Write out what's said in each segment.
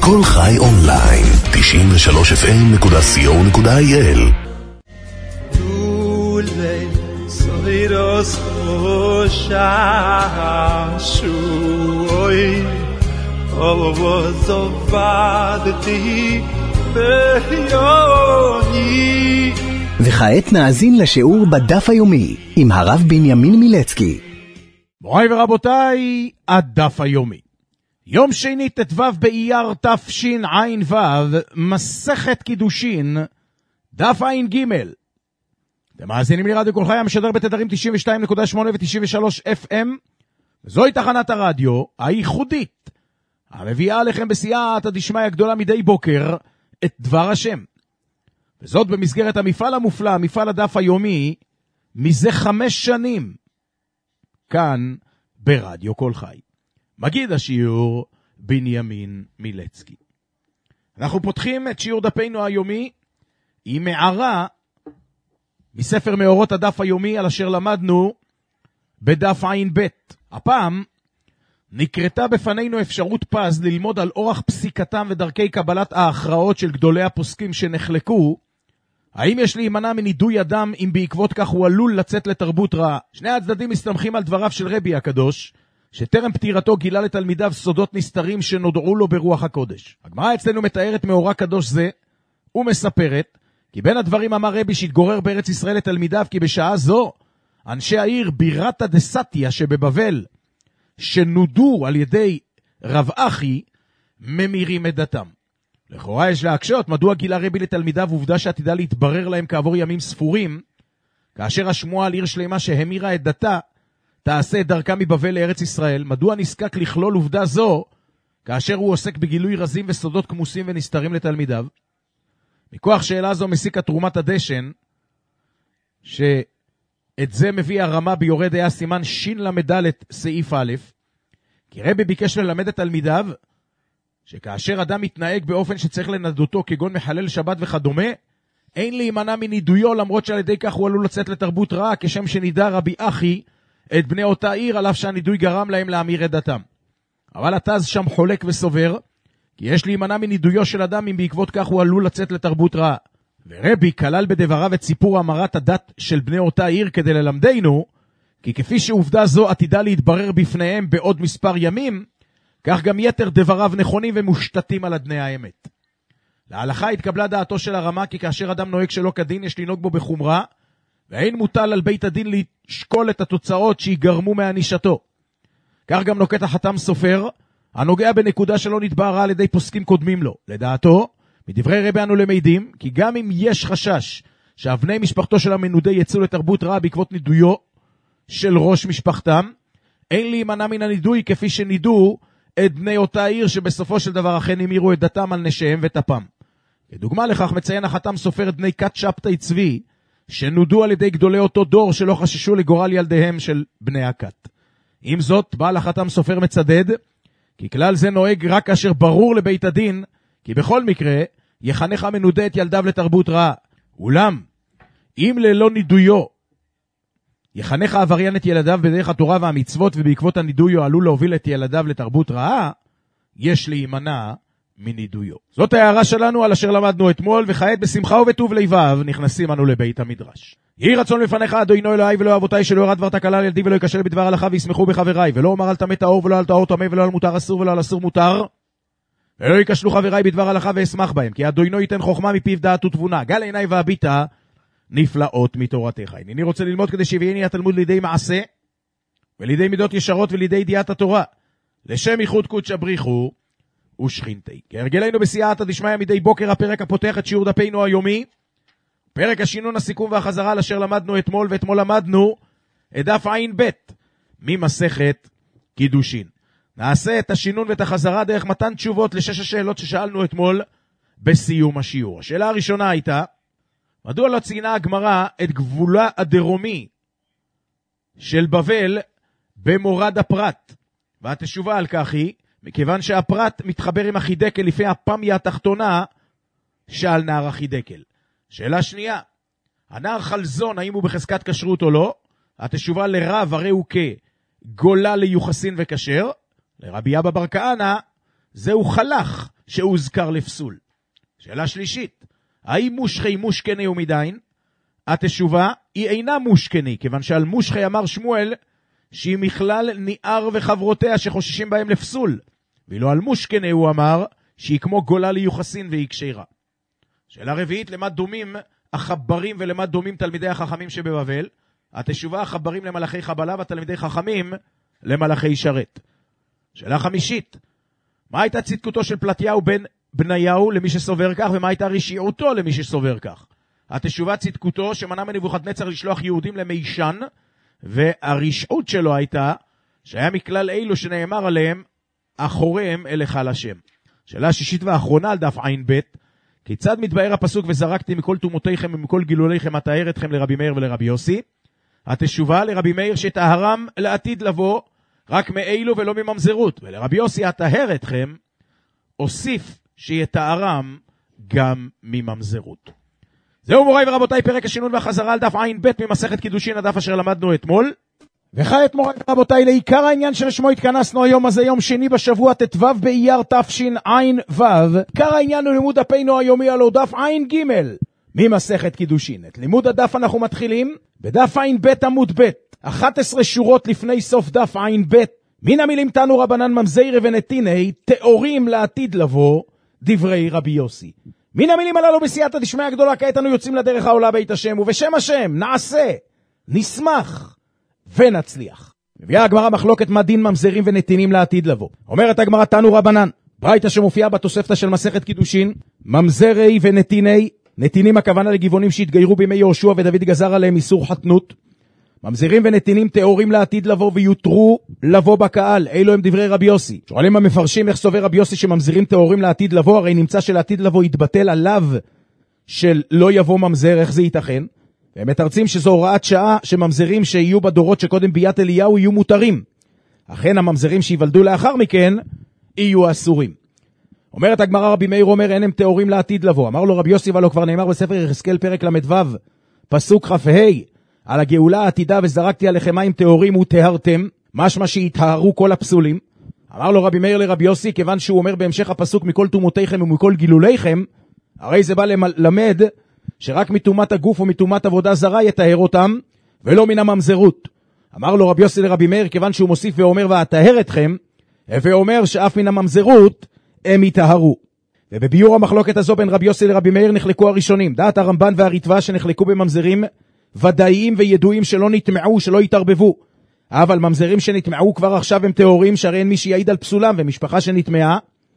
כל חי אונליין, 93fm.co.il. Dule soiros shashui ovozovadti beyoni. וכעת נאזין לשיעור בדף היומי עם הרב בנימין מילצקי. מוריי ורבותיי, הדף היומי. יום שני ט"ו באייר תשע"ו, מסכת קידושין, דף ע"ג. אתם מאזינים לרדיו כל חי המשדר בתדרים 92.8 ו-93 FM, וזוהי תחנת הרדיו הייחודית, המביאה עליכם בסייעתא דשמיא גדולה מדי בוקר את דבר השם. וזאת במסגרת המפעל המופלא, מפעל הדף היומי, מזה 5 שנים, כאן ברדיו כל חי. מגיד השיעור בנימין מילצקי. אנחנו פותחים את שיעור דפנו היומי עם מערה מספר מאורות הדף היומי על אשר למדנו בדף ע"ב. הפעם נקרתה בפנינו אפשרות פז ללמוד על אורח פסיקתם ודרכי קבלת ההכרעות של גדולי הפוסקים שנחלקו. האם יש להימנע מנידוי אדם אם בעקבות כך הוא עלול לצאת לתרבות רעה? שני הצדדים מסתמכים על דבריו של רבי הקדוש, שטרם פטירתו גילה לתלמידיו סודות נסתרים שנודעו לו ברוח הקודש. הגמרא אצלנו מתארת מאורע קדוש זה, ומספרת, כי בין הדברים אמר רבי שהתגורר בארץ ישראל לתלמידיו, כי בשעה זו, אנשי העיר בירתא דסתיה שבבבל, שנודו על ידי רב אחי, ממירים את דתם. לכאורה יש להקשות, מדוע גילה רבי לתלמידיו עובדה שעתידה להתברר להם כעבור ימים ספורים, כאשר השמועה על עיר שלמה שהמירה את דתה, תעשה את דרכה מבבל לארץ ישראל. מדוע נזקק לכלול עובדה זו, כאשר הוא עוסק בגילוי רזים וסודות כמוסים ונסתרים לתלמידיו? מכוח שאלה זו מסיק התרומת הדשן, שאת זה מביא הרמה ביורד היה סימן ש"ל סעיף א', כי רבי ביקש ללמד את תלמידיו, שכאשר אדם מתנהג באופן שצריך לנדותו, כגון מחלל שבת וכדומה, אין להימנע מנידויו, למרות שעל ידי כך הוא עלול לצאת לתרבות רעה, כשם שנידע רבי אחי את בני אותה עיר, על אף שהנידוי גרם להם להמיר את דתם. אבל התז שם חולק וסובר, כי יש להימנע מנידויו של אדם אם בעקבות כך הוא עלול לצאת לתרבות רעה. ורבי כלל בדבריו את סיפור המרת הדת של בני אותה עיר כדי ללמדנו, כי כפי שעובדה זו עתידה להתברר בפניהם בעוד מספר ימים, כך גם יתר דבריו נכונים ומושתתים על אדני האמת. להלכה התקבלה דעתו של הרמה, כי כאשר אדם נוהג שלא כדין יש לנהוג בו בחומרה, ואין מוטל על בית הדין לשקול את התוצאות שיגרמו מענישתו. כך גם נוקט החתם סופר, הנוגע בנקודה שלא נתבהרה על ידי פוסקים קודמים לו. לדעתו, מדברי רבי אנו למדים, כי גם אם יש חשש שאבני משפחתו של המנודה יצאו לתרבות רעה בעקבות נידויו של ראש משפחתם, אין להימנע מן הנידוי כפי שנידו את בני אותה עיר, שבסופו של דבר אכן המירו את דתם על נשיהם וטפם. כדוגמה לכך מציין החתם סופר את בני כת שבתאי צבי, שנודו על ידי גדולי אותו דור שלא חששו לגורל ילדיהם של בני הכת. עם זאת, בעל החתם סופר מצדד, כי כלל זה נוהג רק כאשר ברור לבית הדין, כי בכל מקרה יחנך המנודה את ילדיו לתרבות רעה. אולם, אם ללא נידויו יחנך העבריין את ילדיו בדרך התורה והמצוות, ובעקבות הנידויו עלול להוביל את ילדיו לתרבות רעה, יש להימנע מנידויו. זאת ההערה שלנו על אשר למדנו אתמול, וכעת בשמחה ובטוב לבב נכנסים אנו לבית המדרש. יהי רצון לפניך אדוני אלוהי ולא אבותיי, שלא ירד דבר תקלה על ילדי ולא יקשל בדבר הלכה וישמחו בחבריי, ולא אומר על טמא טהור ולא על טהור טמא, ולא על מותר אסור ולא על אסור מותר, ולא יקשלו חבריי בדבר הלכה ואשמח בהם, כי אדוני ייתן חוכמה מפיו דעת ותבונה, גל עיניי והביטה נפלאות מתורתך. אני רוצה ללמוד כדי שיביאני התלמוד לידי מעשה ולידי מידות ישרות ולידי ידיעת התורה, לשם ייחוד קודש בריחו ושכינתי. כהרגלנו בסייעתא דשמיא מדי בוקר, הפרק הפותח את שיעור דפנו היומי, פרק השינון, הסיכום והחזרה לאשר למדנו אתמול, ואתמול למדנו את דף ע"ב ממסכת קידושין. נעשה את השינון ואת החזרה דרך מתן תשובות לשש השאלות ששאלנו אתמול בסיום השיעור. השאלה הראשונה הייתה, מדוע לא ציינה הגמרא את גבולה הדרומי של בבל במורד הפרת? והתשובה על כך היא, מכיוון שהפרת מתחבר עם החידקל לפי הפמיה התחתונה שעל נהר החידקל. שאלה שנייה, הנהר חלזון, האם הוא בחזקת כשרות או לא? התשובה לרב, הרי הוא כגולה ליוחסין וכשר. לרבי אבא בר כהנא, זהו חלך שהוזכר לפסול. שאלה שלישית, האם מושכי מושכני ומדין? התשובה היא אינה מושכני, כיוון שעל מושכי אמר שמואל שהיא מכלל ניער וחברותיה שחוששים בהם לפסול, ואילו על מושכני הוא אמר שהיא כמו גולה ליוחסין והיא כשרה. שאלה רביעית, למה דומים החברים ולמה דומים תלמידי החכמים שבבבל? התשובה, החברים למלאכי חבלה והתלמידי חכמים למלאכי שרת. שאלה חמישית, מה הייתה צדקותו של פלטיהו בן בניהו למי שסובר כך, ומה הייתה רשעותו למי שסובר כך? התשובה, צדקותו שמנע מנבוכדנצר לשלוח יהודים למישן, והרשעות שלו הייתה שהיה מכלל אלו שנאמר עליהם אחוריהם אל היכל השם. שאלה שישית ואחרונה על דף עין ב', כיצד מתבאר הפסוק וזרקתי מכל תומותיכם ומכל גילוליכם אטהר אתכם לרבי מאיר ולרבי יוסי? התשובה, לרבי מאיר שטהרם לעתיד לבוא רק מאלו ולא מממזרות, ולרבי יוסי אטהר אתכם הוסיף שיטהרם גם מממזרות. זהו מוריי ורבותיי פרק השינון והחזרה על דף עין ב' ממסכת קידושין, הדף אשר למדנו אתמול. וכעת מוריי ורבותיי לעיקר העניין שלשמו התכנסנו היום הזה, יום שני בשבוע ט"ו באייר תשע"ו. עיקר העניין הוא לימוד דפנו היומי על דף עין ג' ממסכת קידושין. את לימוד הדף אנחנו מתחילים בדף עין ב' עמוד ב', 11 שורות לפני סוף דף עין ב'. מן המילים תנו רבנן ממזרי ונתיני תיאורים לעתיד לבוא דברי רבי יוסי. מן המילים הללו בסייעתא דשמיא הגדולה כעת אנו יוצאים לדרך העולה בית השם, ובשם השם נעשה, נשמח ונצליח. מביאה הגמרא מחלוקת מה דין ממזרים ונתינים לעתיד לבוא. אומרת הגמרא תנו רבנן, ברייתא שמופיעה בתוספתא של מסכת קידושין, ממזרי ונתיני, נתינים הכוונה לגבעונים שהתגיירו בימי יהושע ודוד גזר עליהם איסור חתנות. ממזרים ונתינים תיאורים לעתיד לבוא ויותרו לבוא בקהל. אלו הם דברי רבי יוסי. שואלים המפרשים איך סובר רבי יוסי שממזרים תיאורים לעתיד לבוא, הרי נמצא שלעתיד לבוא יתבטל עליו של לא יבוא ממזר, איך זה ייתכן? והם מתרצים שזו הוראת שעה שממזרים שיהיו בדורות שקודם ביאת אליהו יהיו מותרים, אכן הממזרים שיוולדו לאחר מכן יהיו אסורים. אומרת הגמרא רבי מאיר אומר אין הם תיאורים לעתיד לבוא. אמר לו רבי יוסי ולא כבר נאמר בספר יחזקאל פרק ל"ו פסוק כ"ה על הגאולה העתידה וזרקתי עליכם מים טהורים וטהרתם, משמע שיטהרו כל הפסולים. אמר לו רבי מאיר לרבי יוסי, כיוון שהוא אומר בהמשך הפסוק מכל תומותיכם ומכל גילוליכם, הרי זה בא למד שרק מתומת הגוף ומתומת עבודה זרה יטהר אותם ולא מן הממזרות. אמר לו רבי יוסי לרבי מאיר, כיוון שהוא מוסיף ואומר ואטהר אתכם, ואומר שאף מן הממזרות הם יטהרו. ובביור המחלוקת הזו בין רבי יוסי לרבי מאיר נחלקו הראשונים, דעת הרמב"ן והריטב"א שנחלקו בממזרים ודאיים וידועים שלא נטמעו, שלא יתערבבו. אבל ממזרים שנטמעו כבר עכשיו הם טהורים, שהרי אין מי שיעיד על פסולם, ומשפחה שנטמעה,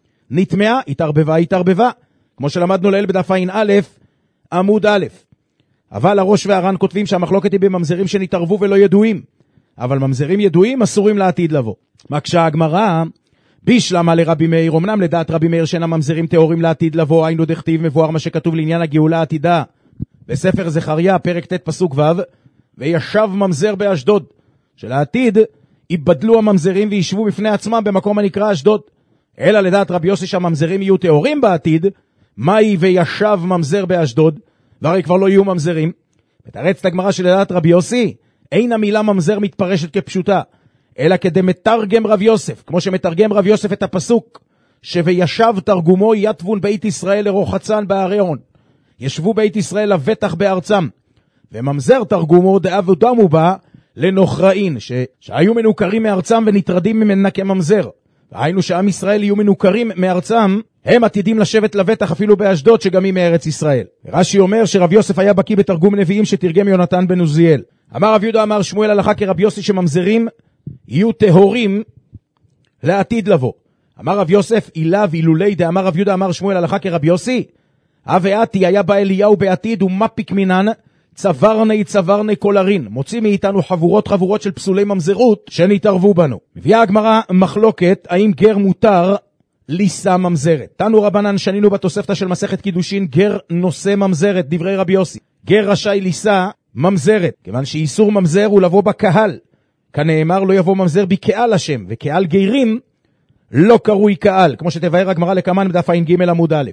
התערבבה, כמו שלמדנו לעיל בדף עין א' עמוד א'. אבל הראש והר"ן כותבים שהמחלוקת היא בממזרים שנתערבו ולא ידועים, אבל ממזרים ידועים אסורים לעתיד לבוא. מקשה הגמרא, בישלמה לרבי מאיר, אמנם לדעת רבי מאיר שאין הממזרים טהורים לעתיד לבוא, היינו דכתיב מבואר מה שכתוב לעניין הגאולה העתידה בספר זכריה פרק ט' פסוק ו', וישב ממזר באשדוד, שלעתיד יבדלו הממזרים וישבו בפני עצמם במקום הנקרא אשדוד. אלא לדעת רבי יוסי שהממזרים יהיו טהורים בעתיד, מהי וישב ממזר באשדוד, והרי כבר לא יהיו ממזרים. מתרצת הגמרא שלדעת רבי יוסי אין המילה ממזר מתפרשת כפשוטה, אלא כדי מתרגם רב יוסף, כמו שמתרגם רב יוסף את הפסוק שוישב תרגומו יתבון בית ישראל לרוחצן בהרי הון, ישבו בית ישראל לבטח בארצם, וממזר תרגומו דאבודם בה לנוכראין, שהיו מנוכרים מארצם ונטרדים ממנה כממזר. והיינו שעם ישראל יהיו מנוכרים מארצם, הם עתידים לשבת לבטח אפילו באשדוד שגם היא מארץ ישראל. רש"י אומר שרב יוסף היה בקיא בתרגום נביאים שתרגם יונתן בן עוזיאל. אמר רב יהודה אמר שמואל הלכה כרב יוסי שממזרים יהיו טהורים לעתיד לבוא. אמר רב יוסף אילב אילולי דאמר רב יהודה אמר שמואל הלכה כרב יוסי, ואתי היה בא אליהו בעתיד ומפיק מינן צברני קולרין, מוציא מאיתנו חבורות של פסולי ממזרות שנתערבו בנו. מביאה הגמרא מחלוקת האם גר מותר לישא ממזרת. תנו רבנן שנינו בתוספתא של מסכת קידושין גר נושא ממזרת, דברי רבי יוסי. גר רשאי לישא ממזרת, כיוון שאיסור ממזר הוא לבוא בקהל, כנאמר לא יבוא ממזר בקהל השם, וקהל גרים לא קרוי קהל, כמו שתבאר הגמרא לקמן בדף עין ג' עמוד א'.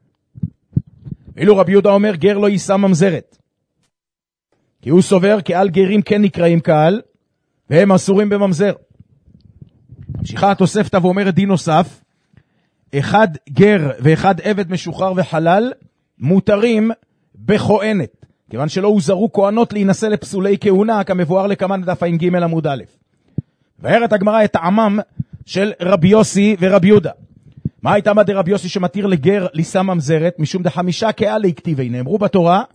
ואילו רבי יהודה אומר גר לא יישא ממזרת, כי הוא סובר קהל גרים כן נקראים קהל והם אסורים בממזר. ממשיכה התוספתא ואומרת דין נוסף, אחד גר ואחד עבד משוחרר וחלל, מותרים בכהנת, כיוון שלא הוזרו כהנות להינשא לפסולי כהונה, כמבואר לקמן דף ע"ג עמוד א'. והערת הגמרא את טעמם של רבי יוסי ורבי יהודה. מה הייתה מדי רבי יוסי שמתיר לגר לישא ממזרת? משום דחמישה קהל להכתיבי, נאמרו בתורה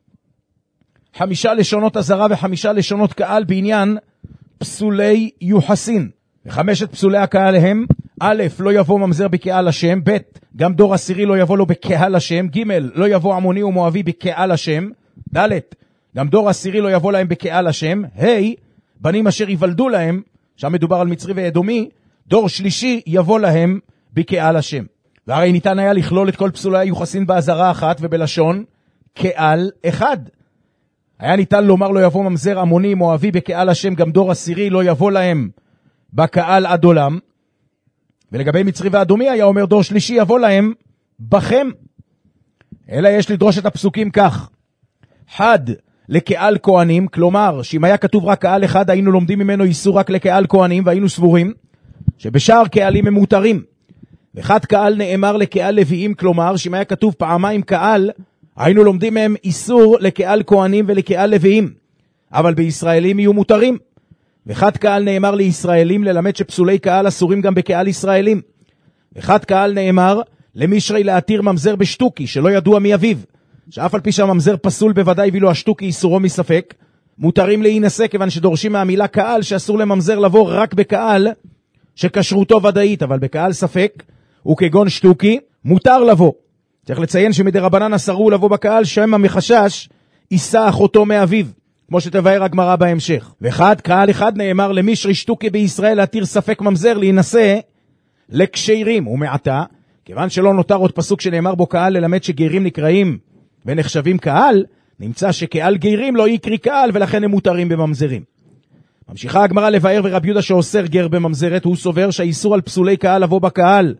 5 לשונות אזהרה ו5 לשונות קהל בעניין פסולי יוחסין. וחמשת פסולי הקהל הם: א', לא יבוא ממזר בקהל השם, ב', גם דור עשירי לא יבוא לו בקהל השם, ג', לא יבוא עמוני ומואבי בקהל השם, ד', גם דור עשירי לא יבוא להם בקהל השם, ה', בנים אשר יוולדו להם, שם מדובר על מצרי ואדומי, דור שלישי יבוא להם בקהל השם. והרי ניתן היה לכלול את כל פסולי היוחסין באזהרה אחת ובלשון קהל אחד. היה ניתן לומר לא יבוא ממזר עמוני מואבי בקהל השם, גם דור עשירי לא יבוא להם בקהל עד עולם. ולגבי מצרי ואדומי היה אומר דור שלישי יבוא להם בכם. אלא יש לדרוש את הפסוקים כך: חד לקהל כהנים, כלומר שאם היה כתוב רק קהל אחד היינו לומדים ממנו איסור רק לקהל כהנים, והיינו סבורים שבשאר קהלים הם מותרים. וחד קהל נאמר לקהל לוויים, כלומר שאם היה כתוב פעמיים קהל היינו לומדים מהם איסור לקהל כהנים ולקהל לוויים, אבל בישראלים יהיו מותרים. וחד קהל נאמר לישראלים ללמד שפסולי קהל אסורים גם בקהל ישראלים. וחד קהל נאמר למישרי להתיר ממזר בשטוקי שלא ידוע מי אביו, שאף על פי שהממזר פסול בוודאי ואילו השטוקי איסורו מספק, מותרים להינשא, כיוון שדורשים מהמילה קהל שאסור לממזר לבוא רק בקהל שכשרותו ודאית, אבל בקהל ספק וכגון שטוקי מותר לבוא. צריך לציין שמדי רבנן אסרו לבוא בקהל שמא מחשש יישא אחותו מאביו, כמו שתבאר הגמרא בהמשך. וחד קהל אחד נאמר למישרי שטוקי בישראל להתיר ספק ממזר להינשא לקשרים, ומעתה כיוון שלא נותר עוד פסוק שנאמר בו קהל ללמד שגרים נקראים ונחשבים קהל, נמצא שקהל גרים לא יקרי קהל ולכן הם מותרים בממזרים. ממשיכה הגמרא לבאר, ורבי יהודה שאוסר גר בממזרת הוא סובר שהאיסור על פסולי קהל לבוא בקהל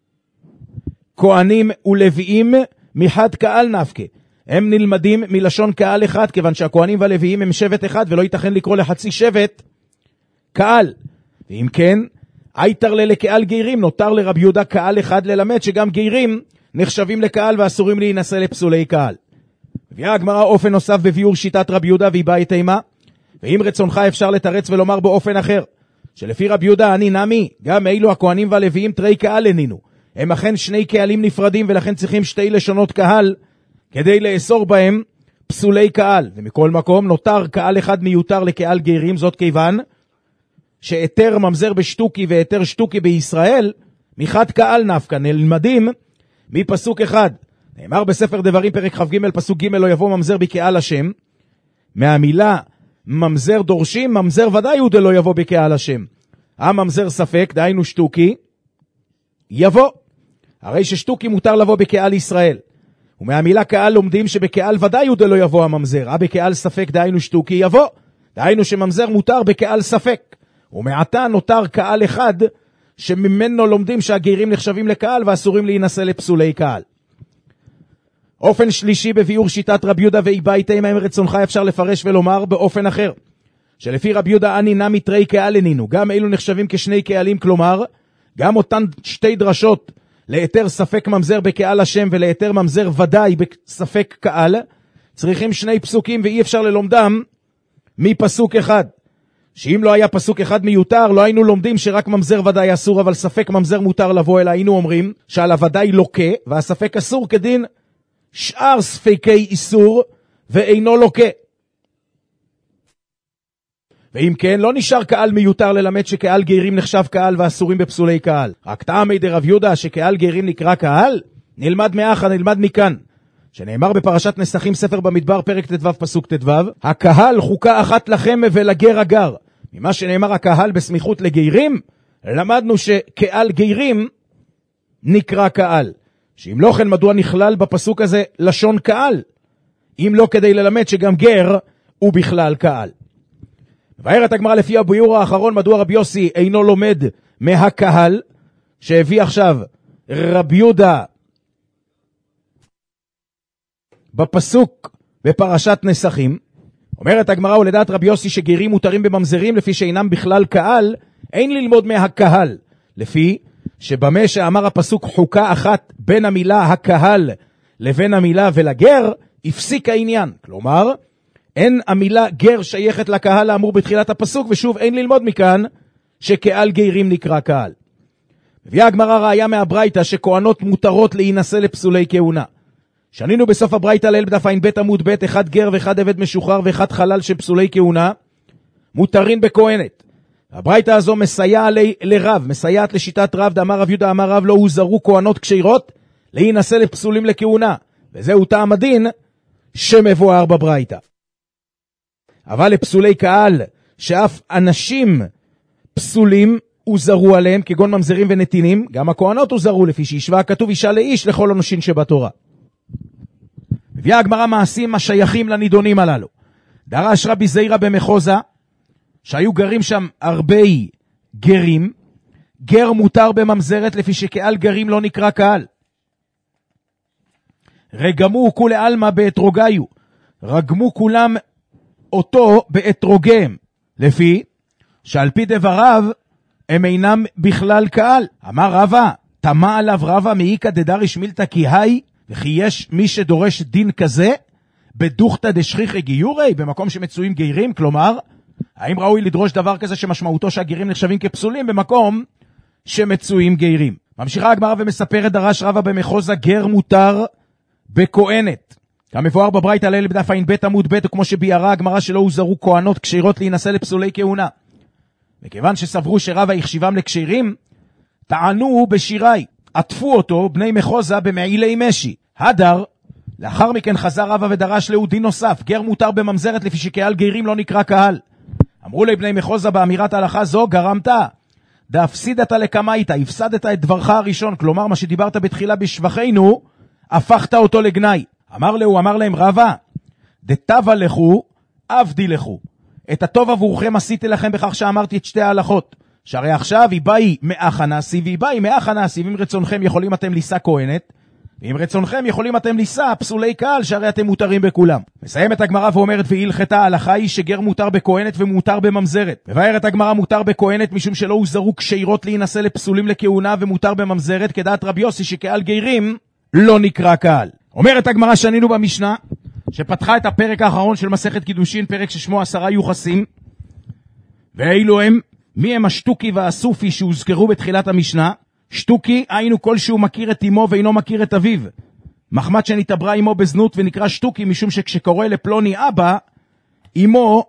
כהנים ולוויים מחד קהל נפקה, הם נלמדים מלשון קהל אחד, כיוון שהכהנים והלוויים הם שבט אחד ולא ייתכן לקרוא לחצי שבט קהל. ואם כן הייתר לקהל גרים, נותר לרבי יהודה קהל אחד ללמד שגם גרים נחשבים לקהל ואסורים להינשא לפסולי קהל. הביאה הגמרא אופן נוסף בביאור שיטת רבי יהודה והיא באה איתמה, ואם רצונך אפשר לתרץ ולומר באופן אחר, שלפי רבי יהודה אני נמי, גם אילו הכהנים והלוויים תרי קהל לנינו, הם אכן שני קהלים נפרדים ולכן צריכים שתי לשונות קהל כדי לאסור בהם פסולי קהל. ומכל מקום נותר קהל אחד מיותר לקהל גרים, זאת כיוון שהיתר ממזר בשטוקי והיתר שטוקי בישראל מחד קהל נפקא, נלמדים מפסוק אחד. נאמר בספר דברים פרק כ"ג פסוק ג' לא יבוא ממזר בקהל השם, מהמילה ממזר דורשים ממזר ודאי הוא דלא יבוא בקהל השם. הממזר ספק דהיינו שטוקי יבוא, הרי ששטוקי מותר לבוא בקהל ישראל, ומהמילה קהל לומדים שבקהל ודאי הוא דלא יבוא הממזר, בקהל ספק דהיינו שטוקי יבוא, דהיינו שממזר מותר בקהל ספק. ומעתה נותר קהל אחד שממנו לומדים שהגרים נחשבים לקהל ואסורים להינשא לפסולי קהל. אופן שלישי בביאור שיטת רבי יהודה והיא באה איתמה, אם רצונך אפשר לפרש ולומר באופן אחר, שלפי רבי יהודה אני נמי תרי קהל לנינו, גם אלו נחשבים כשני קהלים, כלומר גם אותן שתי דרשות ליתר ספק ממזר בקהל השם וליתר ממזר ודאי בספק קהל צריכים שני פסוקים ואי אפשר ללומדם מפסוק אחד. שאם לא היה פסוק אחד מיותר לא היינו לומדים שרק ממזר ודאי אסור אבל ספק ממזר מותר לבוא, אלא היינו אומרים שעל הוודאי לוקה והספק אסור כדין שאר ספקי איסור ואינו לוקה. ואם כן לא נשאר קהל מיותר ללמד שקהל גרים נחשב קהל ואסורים בפסולי קהל. רק טעמי דרב יהודה שקהל גרים נקרא קהל נלמד מאחה, נלמד מכאן שנאמר בפרשת נסחים ספר במדבר פרק ט"ו פסוק ט"ו, הקהל חוקה אחת לכם ולגר הגר. ממה שנאמר הקהל בסמיכות לגרים למדנו שקהל גרים נקרא קהל, שאם לא כן מדוע נכלל בפסוק הזה לשון קהל, אם לא כדי ללמד שגם גר הוא בכלל קהל. מבארת הגמרא לפי הביאור האחרון מדוע רבי יוסי אינו לומד מהקהל שהביא עכשיו רבי יהודה בפסוק בפרשת נסחים. אומרת הגמרא ולדעת רבי יוסי שגרים מותרים בממזרים לפי שאינם בכלל קהל, אין ללמוד מהקהל לפי שבמה שאמר הפסוק חוקה אחת בין המילה הקהל לבין המילה ולגר, הפסיק העניין. כלומר, אין המילה גר שייכת לקהל האמור בתחילת הפסוק, ושוב אין ללמוד מכאן שקהל גיירים נקרא קהל. מביאה הגמרא ראיה מהברייתא שכהנות מותרות להינשא לפסולי כהונה. שנינו בסוף הברייתא ליל בדף ע"ב עמוד ב', אחד גר ואחד עבד משוחרר ואחד חלל של פסולי כהונה מותרים בכהנת. הברייתא הזו מסייעת לשיטת רב, דאמר רב יהודה אמר רב לא הוזרו כהנות כשירות להינשא לפסולים לכהונה, וזהו טעם הדין שמבואר בברייתא. אבל לפסולי קהל שאף אנשים פסולים הוזרו עליהם, כגון ממזרים ונתינים, גם הכהנות הוזרו, לפי שהשווה הכתוב אישה לאיש לכל הנושין שבתורה. מביאה הגמרא מעשים השייכים לנידונים הללו. דרש רבי זיירא במחוזה, שהיו גרים שם הרבה גרים, גר מותר בממזרת לפי שקהל גרים לא נקרא קהל. רגמו כולי אלמה באתרוגיו, רגמו כולם אותו באתרוגיהם, לפי שעל פי דבריו הם אינם בכלל קהל. אמר רבא, תמה עליו רבא מאיקא דדריש מילתא כי היי, וכי יש מי שדורש דין כזה בדוכתא דשכיחי גיורי, במקום שמצויים גיירים. כלומר, האם ראוי לדרוש דבר כזה שמשמעותו שהגיירים נחשבים כפסולים במקום שמצויים גיירים? ממשיכה הגמרא ומספרת, דרש רבא במחוזה גר מותר בכהנת, כמבואר בברייתא ליל בדף ע"ב עמוד ב', וכמו שביארה הגמרא שלא הוזרו כהנות כשירות להינשא לפסולי כהונה. וכיוון שסברו שרבא החשיבם לכשירים, טענו בשירי, עטפו אותו בני מחוזה במעילי משי. הדר, לאחר מכן חזר רבא ודרש לו דין נוסף, גר מותר בממזרת לפי שקהל גיירים לא נקרא קהל. אמרו לי בני מחוזה באמירת ההלכה זו, גרמת דאפסידת לקמאית, הפסדת את דברך הראשון, כלומר מה שדיברת בתחילה בשבחנו, הפכת אותו לגנאי. אמר להם רבא, דתבה לכו, עבדי לכו. את הטוב עבורכם עשיתי לכם בכך שאמרתי את שתי ההלכות. שהרי עכשיו היא באי מאח הנאסי והיא באי מאח הנאסי, ואם רצונכם יכולים אתם לישא כהנת, ואם רצונכם יכולים אתם לישא פסולי קהל, שהרי אתם מותרים בכולם. מסיימת הגמרא ואומרת, והלכתה ההלכה היא שגר מותר בכהנת ומותר בממזרת. מבארת הגמרא מותר בכהנת משום שלא הוזרו כשירות להינשא לפסולים לכהונה, ומותר בממזרת כדעת רבי יוסי שקהל גיירים לא נקרא קהל. אומרת הגמרא שנינו במשנה שפתחה את הפרק האחרון של מסכת קידושין, פרק ששמו 10 יוחסים, ואילו הם, מי הם השטוקי והסופי שהוזכרו בתחילת המשנה? שטוקי היינו כלשהו מכיר את אמו ואינו מכיר את אביו, מחמת שנתעברה אמו בזנות ונקרא שטוקי, משום שכשקורא לפלוני אבא, אמו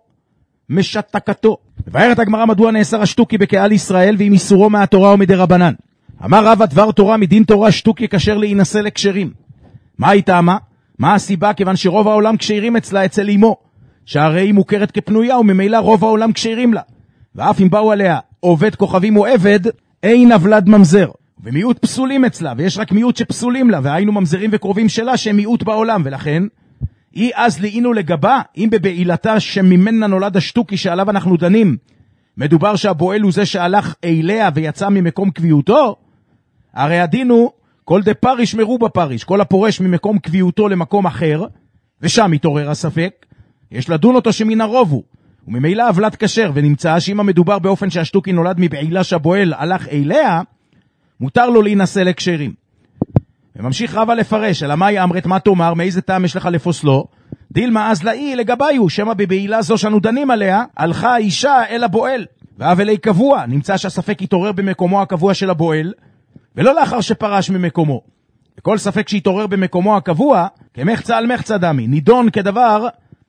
משתקתו. מבארת הגמרא מדוע נאסר השטוקי בקהל ישראל ואם איסורו מהתורה ומדרבנן. אמר רבא, דבר תורה מדין תורה שטוקי כשר להינשא לכשרים. מה הייתה מה הסיבה? כיוון שרוב העולם כשרים אצלה אצל אמו, שהרי היא מוכרת כפנויה וממילא רוב העולם כשרים לה, ואף אם באו עליה עובד כוכבים או עבד, אין הבלד ממזר, ומיעוט פסולים אצלה, ויש רק מיעוט שפסולים לה, והיינו ממזרים וקרובים שלה שהם מיעוט בעולם, ולכן היא אז לעינו לגבה, אם בבעילתה שממנה נולד השטוקי שעליו אנחנו דנים, מדובר שהבועל הוא זה שהלך אליה ויצא ממקום קביעותו, הרי הדינו כל דפריש מרובה פריש, כל הפורש ממקום קביעותו למקום אחר, ושם מתעורר הספק, יש לדון אותו שמן הרוב הוא, וממילא הבלת כשר, ונמצא שאם המדובר באופן שהשטוקי נולד מבעילה שהבועל הלך אליה, מותר לו להינשא לכשרים. וממשיך רבא לפרש, אלא מה יאמרת, מה תאמר, מאיזה טעם יש לך לפוסלו? דילמה אז לאי לגביו, שמה בבעילה זו שאנו דנים עליה, הלכה האישה אל הבועל, ואב אלי קבוע, נמצא שהספק יתעורר במקומו הקבוע של הבועל, ולא לאחר שפרש ממקומו. וכל ספק שיתעורר במקומו הקבוע, כמחצה על מחצה דמי, נידון כדבר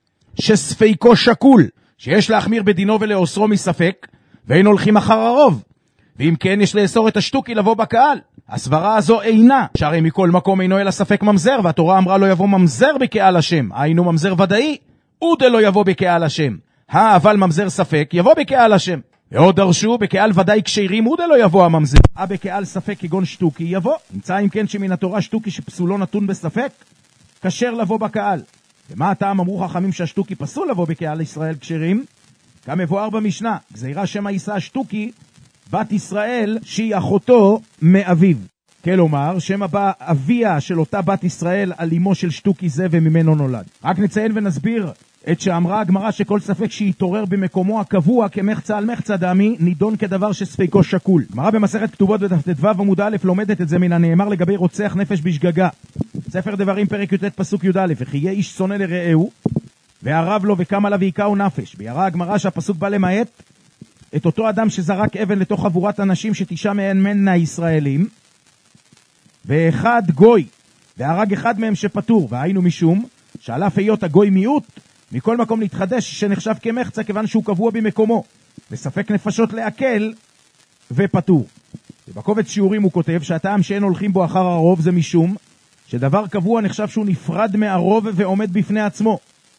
שספיקו שקול, שיש להחמיר בדינו ולאוסרו מספק, ואין הולכים אחר הרוב. ואם כן, יש לאסור את השטוקי לבוא בקהל. הסברה הזו אינה, שהרי מכל מקום אינו אלא ספק ממזר, והתורה אמרה לא יבוא ממזר בקהל השם, היינו ממזר ודאי, ודה לא יבוא בקהל השם. אבל ממזר ספק יבוא בקהל השם. ועוד דרשו, בקהל ודאי כשרים ודה לא יבוא הממזר, בקהל ספק כגון שטוקי יבוא. נמצא אם כן שמן התורה שטוקי שפסולו נתון בספק, כשר לבוא בקהל. ומה הטעם? אמרו חכמים שהשטוקי פסול לבוא בקהל ישראל כשרים, כמבואר במשנה, גזירה שמא יישא שטוקי בת ישראל שהיא אחותו מאביו. כלומר, שמא בא אביה של אותה בת ישראל על אמו של שטוקי זה וממנו נולד. רק נציין ונסביר את שאמרה הגמרא שכל ספק שיתעורר במקומו הקבוע כמחצה על מחצה דמי, נידון כדבר שספקו שקול. גמרא במסכת כתובות בדף ט"ו עמוד א' לומדת את זה מן הנאמר לגבי רוצח נפש בשגגה. ספר דברים פרק י"ט פסוק י"א, וכי יהיה איש שונא לרעהו והרב לו וקם עליו והיכהו נפש. ביארה הגמרא שהפסוק בא למעט את אותו אדם שזרק אבן לתוך חבורת אנשים שתשעה מהן הישראלים, ואחד גוי והרג אחד מהם שפטור, והיינו משום שעל אף היות הגוי מיעוט מכל מקום להתחדש שנחשב כמחצה כיוון שהוא קבוע במקומו, וספק נפשות להקל ופטור. ובקובץ שיעורים הוא כותב שהטעם שאין הולכים בו אחר הרוב זה משום שדבר קבוע נחשב שהוא נפרד מהרוב ועומד בפני עצמו,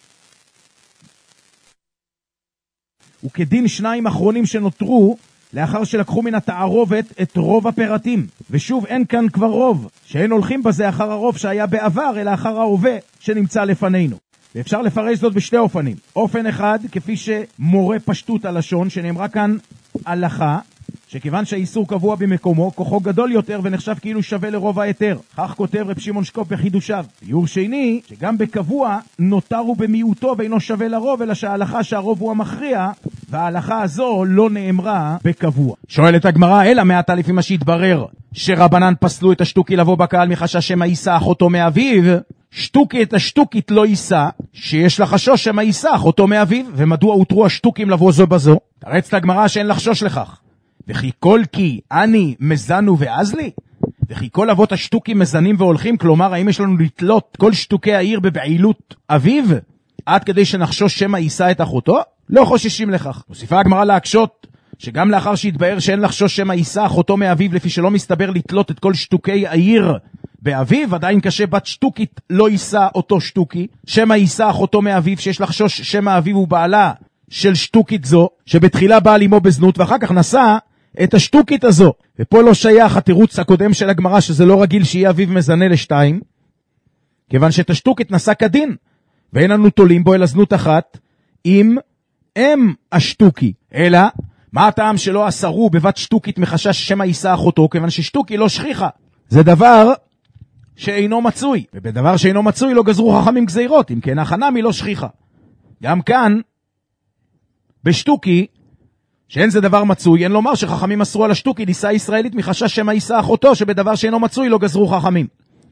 וכדין שניים אחרונים שנותרו לאחר שלקחו מן התערובת את רוב הפרטים, ושוב אין כאן כבר רוב שאין הולכים בזה אחר הרוב שהיה בעבר אלא אחר ההווה שנמצא לפנינו. ואפשר לפרש זאת בשתי אופנים. אופן אחד, כפי שמורה פשטות הלשון, שנאמרה כאן הלכה, שכיוון שהאיסור קבוע במקומו, כוחו גדול יותר ונחשב כאילו שווה לרוב היתר. כך כותב רב שמעון שקופ בחידושיו. ביור שני, שגם בקבוע נותר הוא במיעוטו ואינו שווה לרוב, אלא שההלכה שהרוב הוא המכריע, וההלכה הזו לא נאמרה בקבוע. שואלת הגמרא, אלא מעתה לפי מה שהתברר, שרבנן פסלו את השטוקי לבוא בקהל מחשש שמא יישא אחותו מאביו, שטוקי את השטוקית לא יישא, שיש לחשוש שמא יישא אחותו מאביו. ומדוע הותרו השטוקים לבוא זו בזו? תרץ לגמרא שאין לחשוש לכך. וכי כל כי אני מזנו ואז לי? וכי כל אבות השטוקים מזנים והולכים, כלומר האם יש לנו לתלות כל שטוקי העיר בבעילות אביו עד כדי שנחשוש שמא יישא את אחותו? לא חוששים לכך. מוסיפה הגמרא להקשות שגם לאחר שהתבאר שאין לחשוש שמא יישא אחותו מאביו, לפי שלא מסתבר לתלות את כל שטוקי העיר באביו, עדיין קשה בת שטוקית לא יישא אותו שטוקי, שמא יישא אחותו מאביו, שיש לחשוש שמא אביו הוא בעלה של שטוקית זו, שבתחילה באה לימו בזנות ואחר כך נשא את השטוקית הזו. ופה לא שייך התירוץ הקודם של הגמרא שזה לא רגיל שיהיה אביו מזנה לשתיים, כיוון שאת השטוקית נשא כדין, ואין לנו תולים בו אלא זנות אחת עם אם השטוקי. אלא מה הטעם שלא אסרו בבת שטוקית מחשש שמא יישא אחותו, כיוון ששטוקי לא שכיחה, זה דבר שאינו מצוי, ובדבר שאינו מצוי לא גזרו חכמים גזירות, אם כן החנמי לא שכיחה. גם כאן בשטוקי שאין זה דבר מצוי, אין לומר שחכמים אסרו על השטוקי לישא ישראלית מחשש שמא יישא אחותו, שבדבר שאינו מצוי לא גזרו חכמים.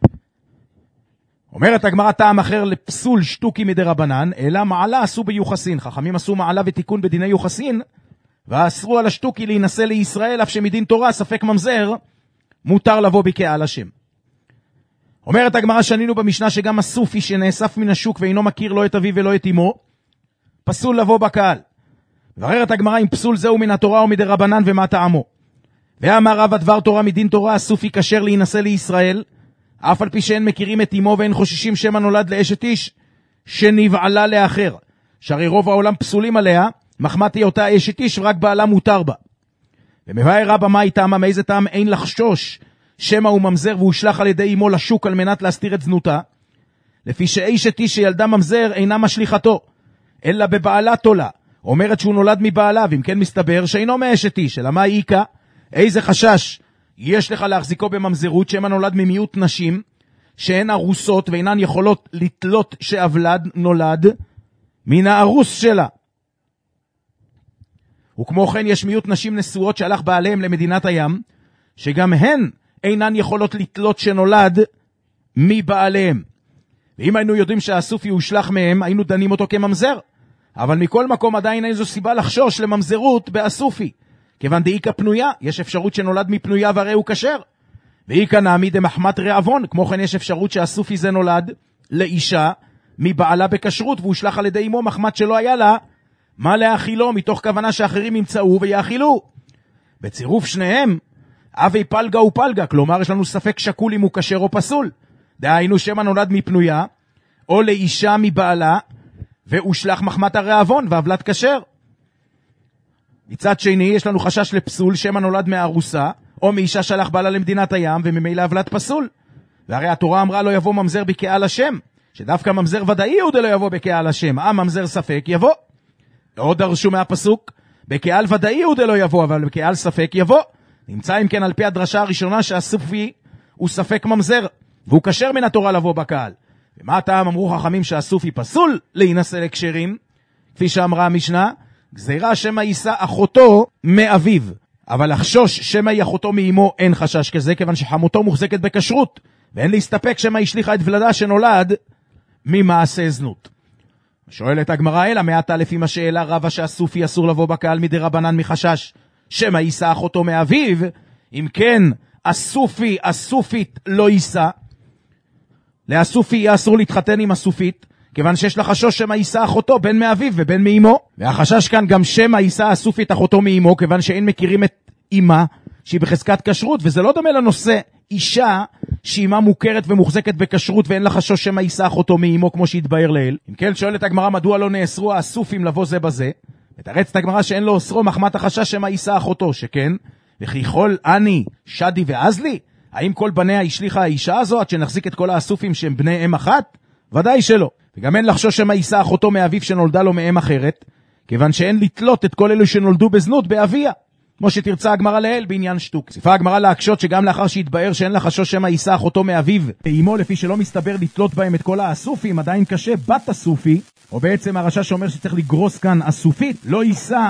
אומרת הגמרא טעם אחר לפסול שטוקי מדרבנן, אלא מעלה עשו ביוחסין. חכמים עשו מעלה ותיקון בדיני יוחסין, ואסרו על השטוקי להינשא לישראל, אף שמדין תורה ספק ממזר מותר לבוא בקהל השם. אומרת הגמרא שנינו במשנה שגם הסופי שנאסף מן השוק ואינו מכיר לא את אביו ולא את אמו, פסול לבוא בקהל. ובררת הגמרא אם פסול זהו מן התורה או מדרבנן ומה טעמו. ואמר רב הדבר תורה מדין תורה, הסופי כשר להינשא לישראל, אף על פי שאין מכירים את אמו ואין חוששים שמא נולד לאשת איש שנבעלה לאחר, שהרי רוב העולם פסולים עליה, מחמת היותה אשת איש ורק בעלה מותר בה. ומבאר רבא מה טעמה, מאיזה טעם אין לחשוש שמא הוא ממזר והושלח על ידי אמו לשוק על מנת להסתיר את זנותה, לפי שאשת איש שילדה ממזר אינה משליחתו אלא בבעלה תולה, אומרת שהוא נולד מבעלה, ואם כן מסתבר שאינו מאשת איש, אלא מה איקה? איזה חשש יש לך להחזיקו בממזרות, שמא נולד ממיעוט נשים שהן ארוסות ואינן יכולות לתלות שאבלד נולד מן הארוס שלה. וכמו כן יש מיעוט נשים נשואות שהלך בעליהם למדינת הים, שגם הן אינן יכולות לתלות שנולד מבעליהם. ואם היינו יודעים שהסופי הושלח מהם, היינו דנים אותו כממזר. אבל מכל מקום עדיין אין זו סיבה לחשוש לממזרות באסופי, כיוון דאיקה פנויה, יש אפשרות שנולד מפנויה והרי הוא כשר, ואיקה נעמי דמחמת רעבון. כמו כן יש אפשרות שהסופי זה נולד לאישה מבעלה בכשרות והושלח על ידי אמו מחמת שלא היה לה מה להאכילו, מתוך כוונה שאחרים ימצאו ויאכילו. בצירוף שניהם אבי פלגה ופלגה, כלומר יש לנו ספק שקול אם הוא כשר או פסול, דהיינו שמא נולד מפנויה או לאישה מבעלה והושלח מחמת הרעבון והבלת כשר. מצד שני יש לנו חשש לפסול שמא נולד מארוסה או מאישה שלח בעלה למדינת הים וממילא הבלת פסול, והרי התורה אמרה לא יבוא ממזר בקהל השם, שדווקא ממזר ודאי הוא לא יבוא בקהל השם, ממזר ספק יבוא. עוד דרשו מהפסוק בקהל ודאי הוא לא יבוא, אבל בקהל ספק יבוא. נמצא אם כן על פי הדרשה הראשונה שהסופי הוא ספק ממזר והוא כשר מן התורה לבוא בקהל, ומה הטעם אמרו חכמים שהסופי פסול להינשא לקשרים? כפי שאמרה המשנה, גזירה שמא יישא אחותו מאביו, אבל לחשוש שמא היא אחותו מאמו אין חשש כזה, כיוון שחמותו מוחזקת בכשרות, ואין להסתפק שמא השליחה את ולדה שנולד ממעשה זנות. שואלת הגמרא, אלא מעתה לפי מה שאלה רבה שהסופי אסור לבוא בקהל מדי רבנן מחשש שמא יישא אחותו מאביו, אם כן הסופית לא יישא, להסופי יהיה אסור להתחתן עם הסופית, כיוון שיש לה חשוש שמא יישא אחותו בין מאביו ובין מאמו, והחשש כאן גם שמא יישא הסופית אחותו מאמו, כיוון שאין מכירים את אמה שהיא בחזקת כשרות, וזה לא דומה לנושא אישה שאימה מוכרת ומוחזקת בכשרות ואין לה חשוש שמא יישא אחותו מאמו כמו שהתבאר לעיל. אם כן שואלת הגמרא, מדוע לא נאסרו הסופים לבוא זה בזה? ותרצת הגמרא שאין לו אוסרו מחמת החשש שמא יישא אחותו, שכן וכי יכול אני שדי ועזלי? האם כל בניה השליחה האישה הזו עד שנחזיק את כל הסופים שהם בני אם אחת? ודאי שלא. וגם אין לחשוש שמא יישא אחותו מאביו שנולדה לו מאם אחרת, כיוון שאין לתלות את כל אלו שנולדו בזנות באביה, כמו שתרצה הגמרא לעיל בעניין שטוק. סיפה הגמרא להקשות שגם לאחר שהתבאר שאין לחשוש שמא יישא אחותו מאביו ואמו, לפי שלא מסתבר לתלות בהם את כל הסופים, עדיין קשה בת הסופי, או בעצם הרשש אומר שצריך לגרוס כאן הסופית, לא יישא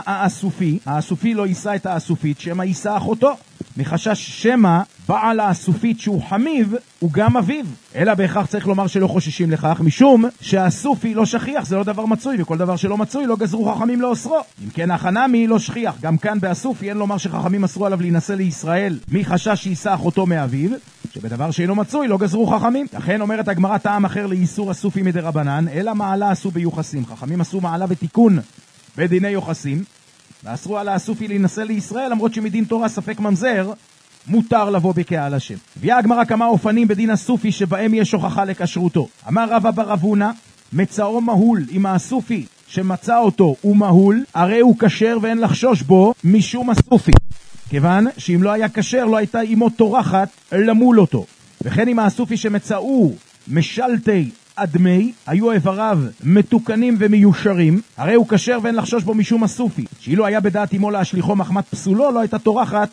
הסופי לא יישא את הסופית, שמא יישא אחותו, מחשש שמא בעל הסופית שהוא חמיב הוא גם אביו, אלא בהכרח צריך לומר שלא חוששים לכך, משום שהסופי לא שכיח, זה לא דבר מצוי, וכל דבר שלא מצוי לא גזרו חכמים לאוסרו. אם כן החנמי לא שכיח, גם כאן בסופי אין לומר שחכמים אסרו עליו להינשא לישראל מחשש שיישא אחותו מאביו, שבדבר שאינו מצוי לא גזרו חכמים. לכן אומרת הגמרא טעם אחר לאיסור הסופי מדי רבנן, אלא מעלה עשו ביוחסים. חכמים עשו מעלה ותיקון בדיני יוחסים, ואסרו על הסופי להינשא לישראל, למרות שמדין תורה ספק ממזר מותר לבוא בקהל השם. הביאה הגמרא כמה אופנים בדין הסופי שבהם יש הוכחה לכשרותו. אמר רבא בר אבונה, מצאו מהול, אם הסופי שמצא אותו הוא מהול, הרי הוא כשר ואין לחשוש בו משום הסופי, כיוון שאם לא היה כשר לא הייתה אמו טורחת למול אותו. וכן אם הסופי שמצאו משלתי אדמי, היו איבריו מתוקנים ומיושרים, הרי הוא כשר ואין לחשוש בו משום הסופי, שאילו היה בדעת אמו להשליחו מחמת פסולו לא הייתה טורחת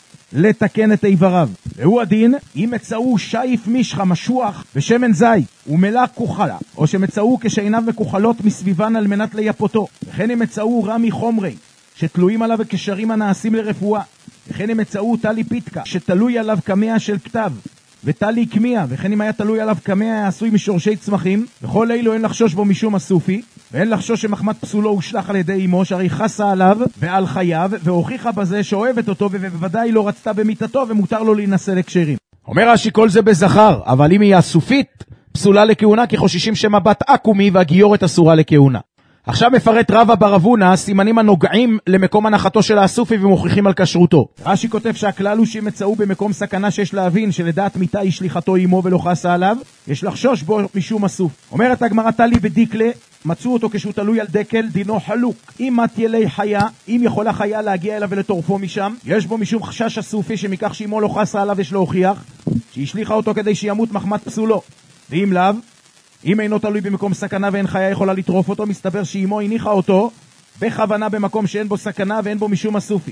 לתקן את איבריו. והוא הדין אם מצאו שייף משחה משוח בשמן זית ומלח כוחלה, או שמצאו כשעיניו וכוחלות מסביבן על מנת ליפותו. וכן אם מצאו רמי חומרי שתלויים עליו וקשרים הנעשים לרפואה. וכן אם מצאו טלי פיתקה שתלוי עליו קמע של כתב וטלי קמיע, וכן אם היה תלוי עליו קמע עשוי משורשי צמחים, וכל אילו אין לחשוש בו משום הסופי, ואין לחשוש שמחמת פסולו הושלח על ידי אמו, שהרי חסה עליו ועל חייו, והוכיחה בזה שאוהבת אותו ובוודאי לא רצתה במיתתו ומותר לו להינשא לקשרים. אומר רש"י כל זה בזכר, אבל אם היא הסופית פסולה לכהונה, כי חוששים שמבט עקומי והגיורת אסורה לכהונה. עכשיו מפרט רבא בר אבונה סימנים הנוגעים למקום הנחתו של הסופי ומוכיחים על כשרותו. רש"י כותב שהכלל הוא שאם מצאו במקום סכנה שיש להבין שלדעת מיתה היא שליחתו עמו ולא חסה עליו, יש לחשוש בו משום הסוף. אומרת הגמרא תלי בדיקלה, מצאו אותו כשהוא תלוי על דקל, דינו חלוק. אם מטיילי חיה, אם יכולה חיה להגיע אליו ולטורפו משם, יש בו משום חשש הסופי שמכך שאמו לא חסה עליו יש להוכיח שהשליחה אותו כדי שימות מחמת פסולו. ואם לאו, אם אינו תלוי במקום סכנה ואין חיה יכולה לטרוף אותו, מסתבר שאמו הניחה אותו בכוונה במקום שאין בו סכנה ואין בו משום הסופי.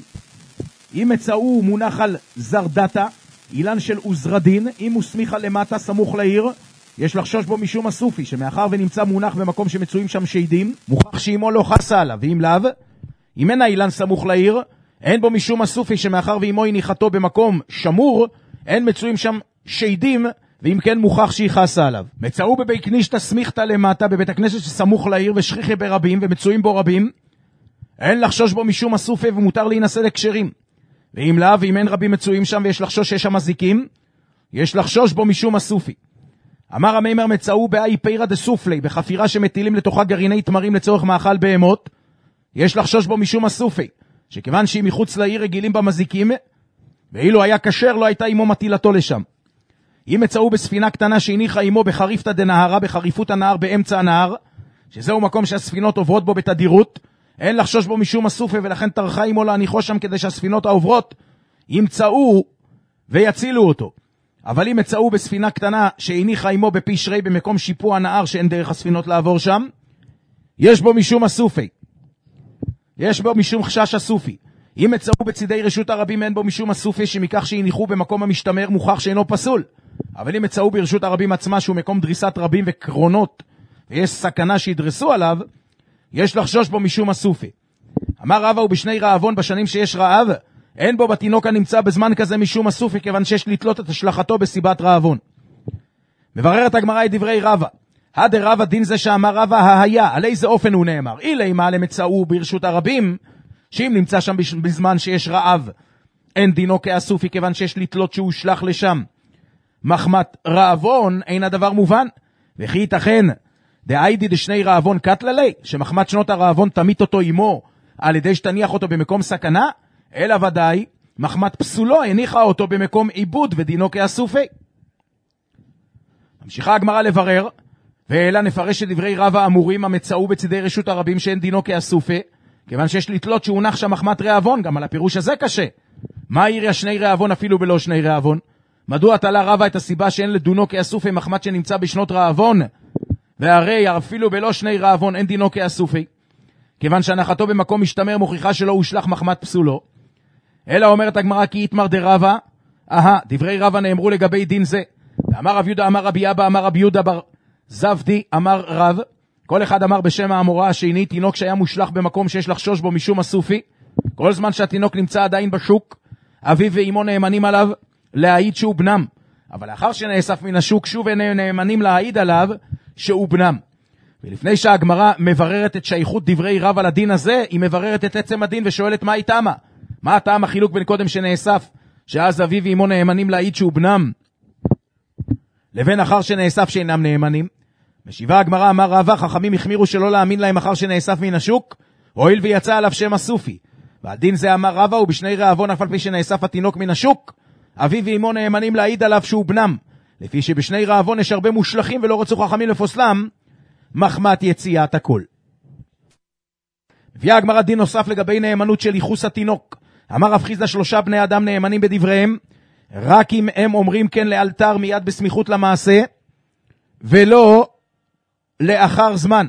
אם מצאו מונח על זרדתה, אילן של עוזרדין, אם הוא סמיכה למטה סמוך לעיר, יש לחשוש בו משום הסופי, שמאחר ונמצא מונח במקום שמצויים שם שדים, מוכח שאמו לא חסה עליו. ואם לאו, אם אין האילן סמוך לעיר, אין בו משום הסופי, שמאחר ואמו הניחתו במקום שמור, אין מצויים שם שדים, ואם כן מוכח שהיא חסה עליו. מצאו בבית כנישתא סמיכתא למטה, בבית הכנסת שסמוך לעיר ושכיחי ברבים ומצויים בו רבים, אין לחשוש בו משום הסופי ומותר להינשא לקשרים. ואם לאו, ואם אין רבים מצויים שם ויש לחשוש שיש שם מזיקים, יש לחשוש בו משום הסופי. אמר המימר מצאו באי פירא דסופלי, בחפירה שמטילים לתוכה גרעיני תמרים לצורך מאכל בהמות, יש לחשוש בו משום הסופי, שכיוון שהיא מחוץ לעיר רגילים במזיקים, ואילו היה כשר לא הייתה אמו מטילתו לשם. אם מצאו בספינה קטנה שהניחה אמו בחריפתא דנהרה, בחריפות הנהר באמצע הנהר, שזהו מקום שהספינות עוברות בו בתדירות, אין לחשוש בו משום הסופי, ולכן טרחה אמו להניחו שם כדי שהספינות העוברות ימצאו ויצילו אותו. אבל אם מצאו בספינה קטנה שהניחה אמו בפשרי במקום שיפוע הנהר שאין דרך הספינות לעבור שם, יש בו משום הסופי, יש בו משום חשש הסופי. אם מצאו בצדי רשות הרבים אין בו משום הסופי, שמכך שהניחו במקום המשתמר מוכח שאינו פסול, אבל אם מצאו ברשות הרבים עצמה שהוא מקום דריסת רבים וקרונות, ויש סכנה שידרסו עליו, יש לחשוש בו משום הסופי. אמר רבא ובשני רעבון בשנים שיש רעב, אין בו בתינוק הנמצא בזמן כזה משום הסופי, כיוון שיש לתלות את השלחתו בסיבת רעבון. מבררת הגמרא את דברי רבא. הדה רבא דין זה שאמר רבא היה, על איזה אופן הוא נאמר? אילי מה למצאו ברשות הרבים, שאם נמצא שם בזמן שיש רעב, אין דינו כהסופי, כיוון שיש לתלות שהוא שלח לשם. מחמת רעבון אין הדבר מובן, וכי ייתכן דאיידי דשני רעבון קטללי, שמחמת שנות הרעבון תמית אותו עמו, על ידי שתניח אותו במקום סכנה, אלא ודאי, מחמת פסולו הניחה אותו במקום עיבוד ודינו כהסופי. ממשיכה הגמרא לברר, ואלה נפרש את דברי רבא אמורים המצאו בצדי רשות הרבים שאין דינו כהסופי, כיוון שיש לתלות שהונח שם מחמת רעבון, גם על הפירוש הזה קשה. מה עיר שני רעבון אפילו בלא שני רעבון? מדוע תלה רבא את הסיבה שאין לדונו כהסופי מחמת שנמצא בשנות רעבון? והרי אפילו בלא שני רעבון אין דינו כהסופי, כיוון שהנחתו במקום משתמר מוכיחה שלא הושלח מחמת פסולו. אלא אומרת הגמרא כי יתמר דרבא, דברי רבא נאמרו לגבי דין זה. אמר רב יהודה אמר רבי אבא אמר רבי יהודה בר זבדי אמר רב, כל אחד אמר בשם האמורה השני, תינוק שהיה מושלח במקום שיש לחשוש בו משום הסופי, כל זמן שהתינוק נמצא עדיין בשוק, אביו ואמו נאמנים עליו להעיד שהוא בנם, אבל לאחר שנאסף מן השוק שוב נאמנים להעיד עליו שהוא בנם. ולפני שהגמרא מבררת את שייכות דברי רב על הדין הזה, היא מבררת את עצם הדין ושואלת מה היא טעמה? מה הטעם החילוק בין קודם שנאסף, שאז אביו ואמו נאמנים להעיד שהוא בנם, לבין אחר שנאסף שאינם נאמנים? משיבה הגמרא אמר רבא, חכמים החמירו שלא להאמין להם אחר שנאסף מן השוק, הואיל ויצא עליו שם הסופי. ועל דין זה אמר רבא, ובשני רעבון אף על פי שנאסף התינוק מן השוק, אביו ואמו נאמנים להעיד עליו שהוא בנם, לפי שבשני רעבון יש הרבה מושלכים ולא רצו חכמים לפוסלם, מחמת יציאת הכל. מביאה הגמרא דין נוסף לגבי נאמנות של ייחוס התינוק. אמר רב חיסדא 3 בני אדם נאמנים בדבריהם, רק אם הם אומרים כן לאלתר מיד בסמיכות למעשה, ולא לאחר זמן.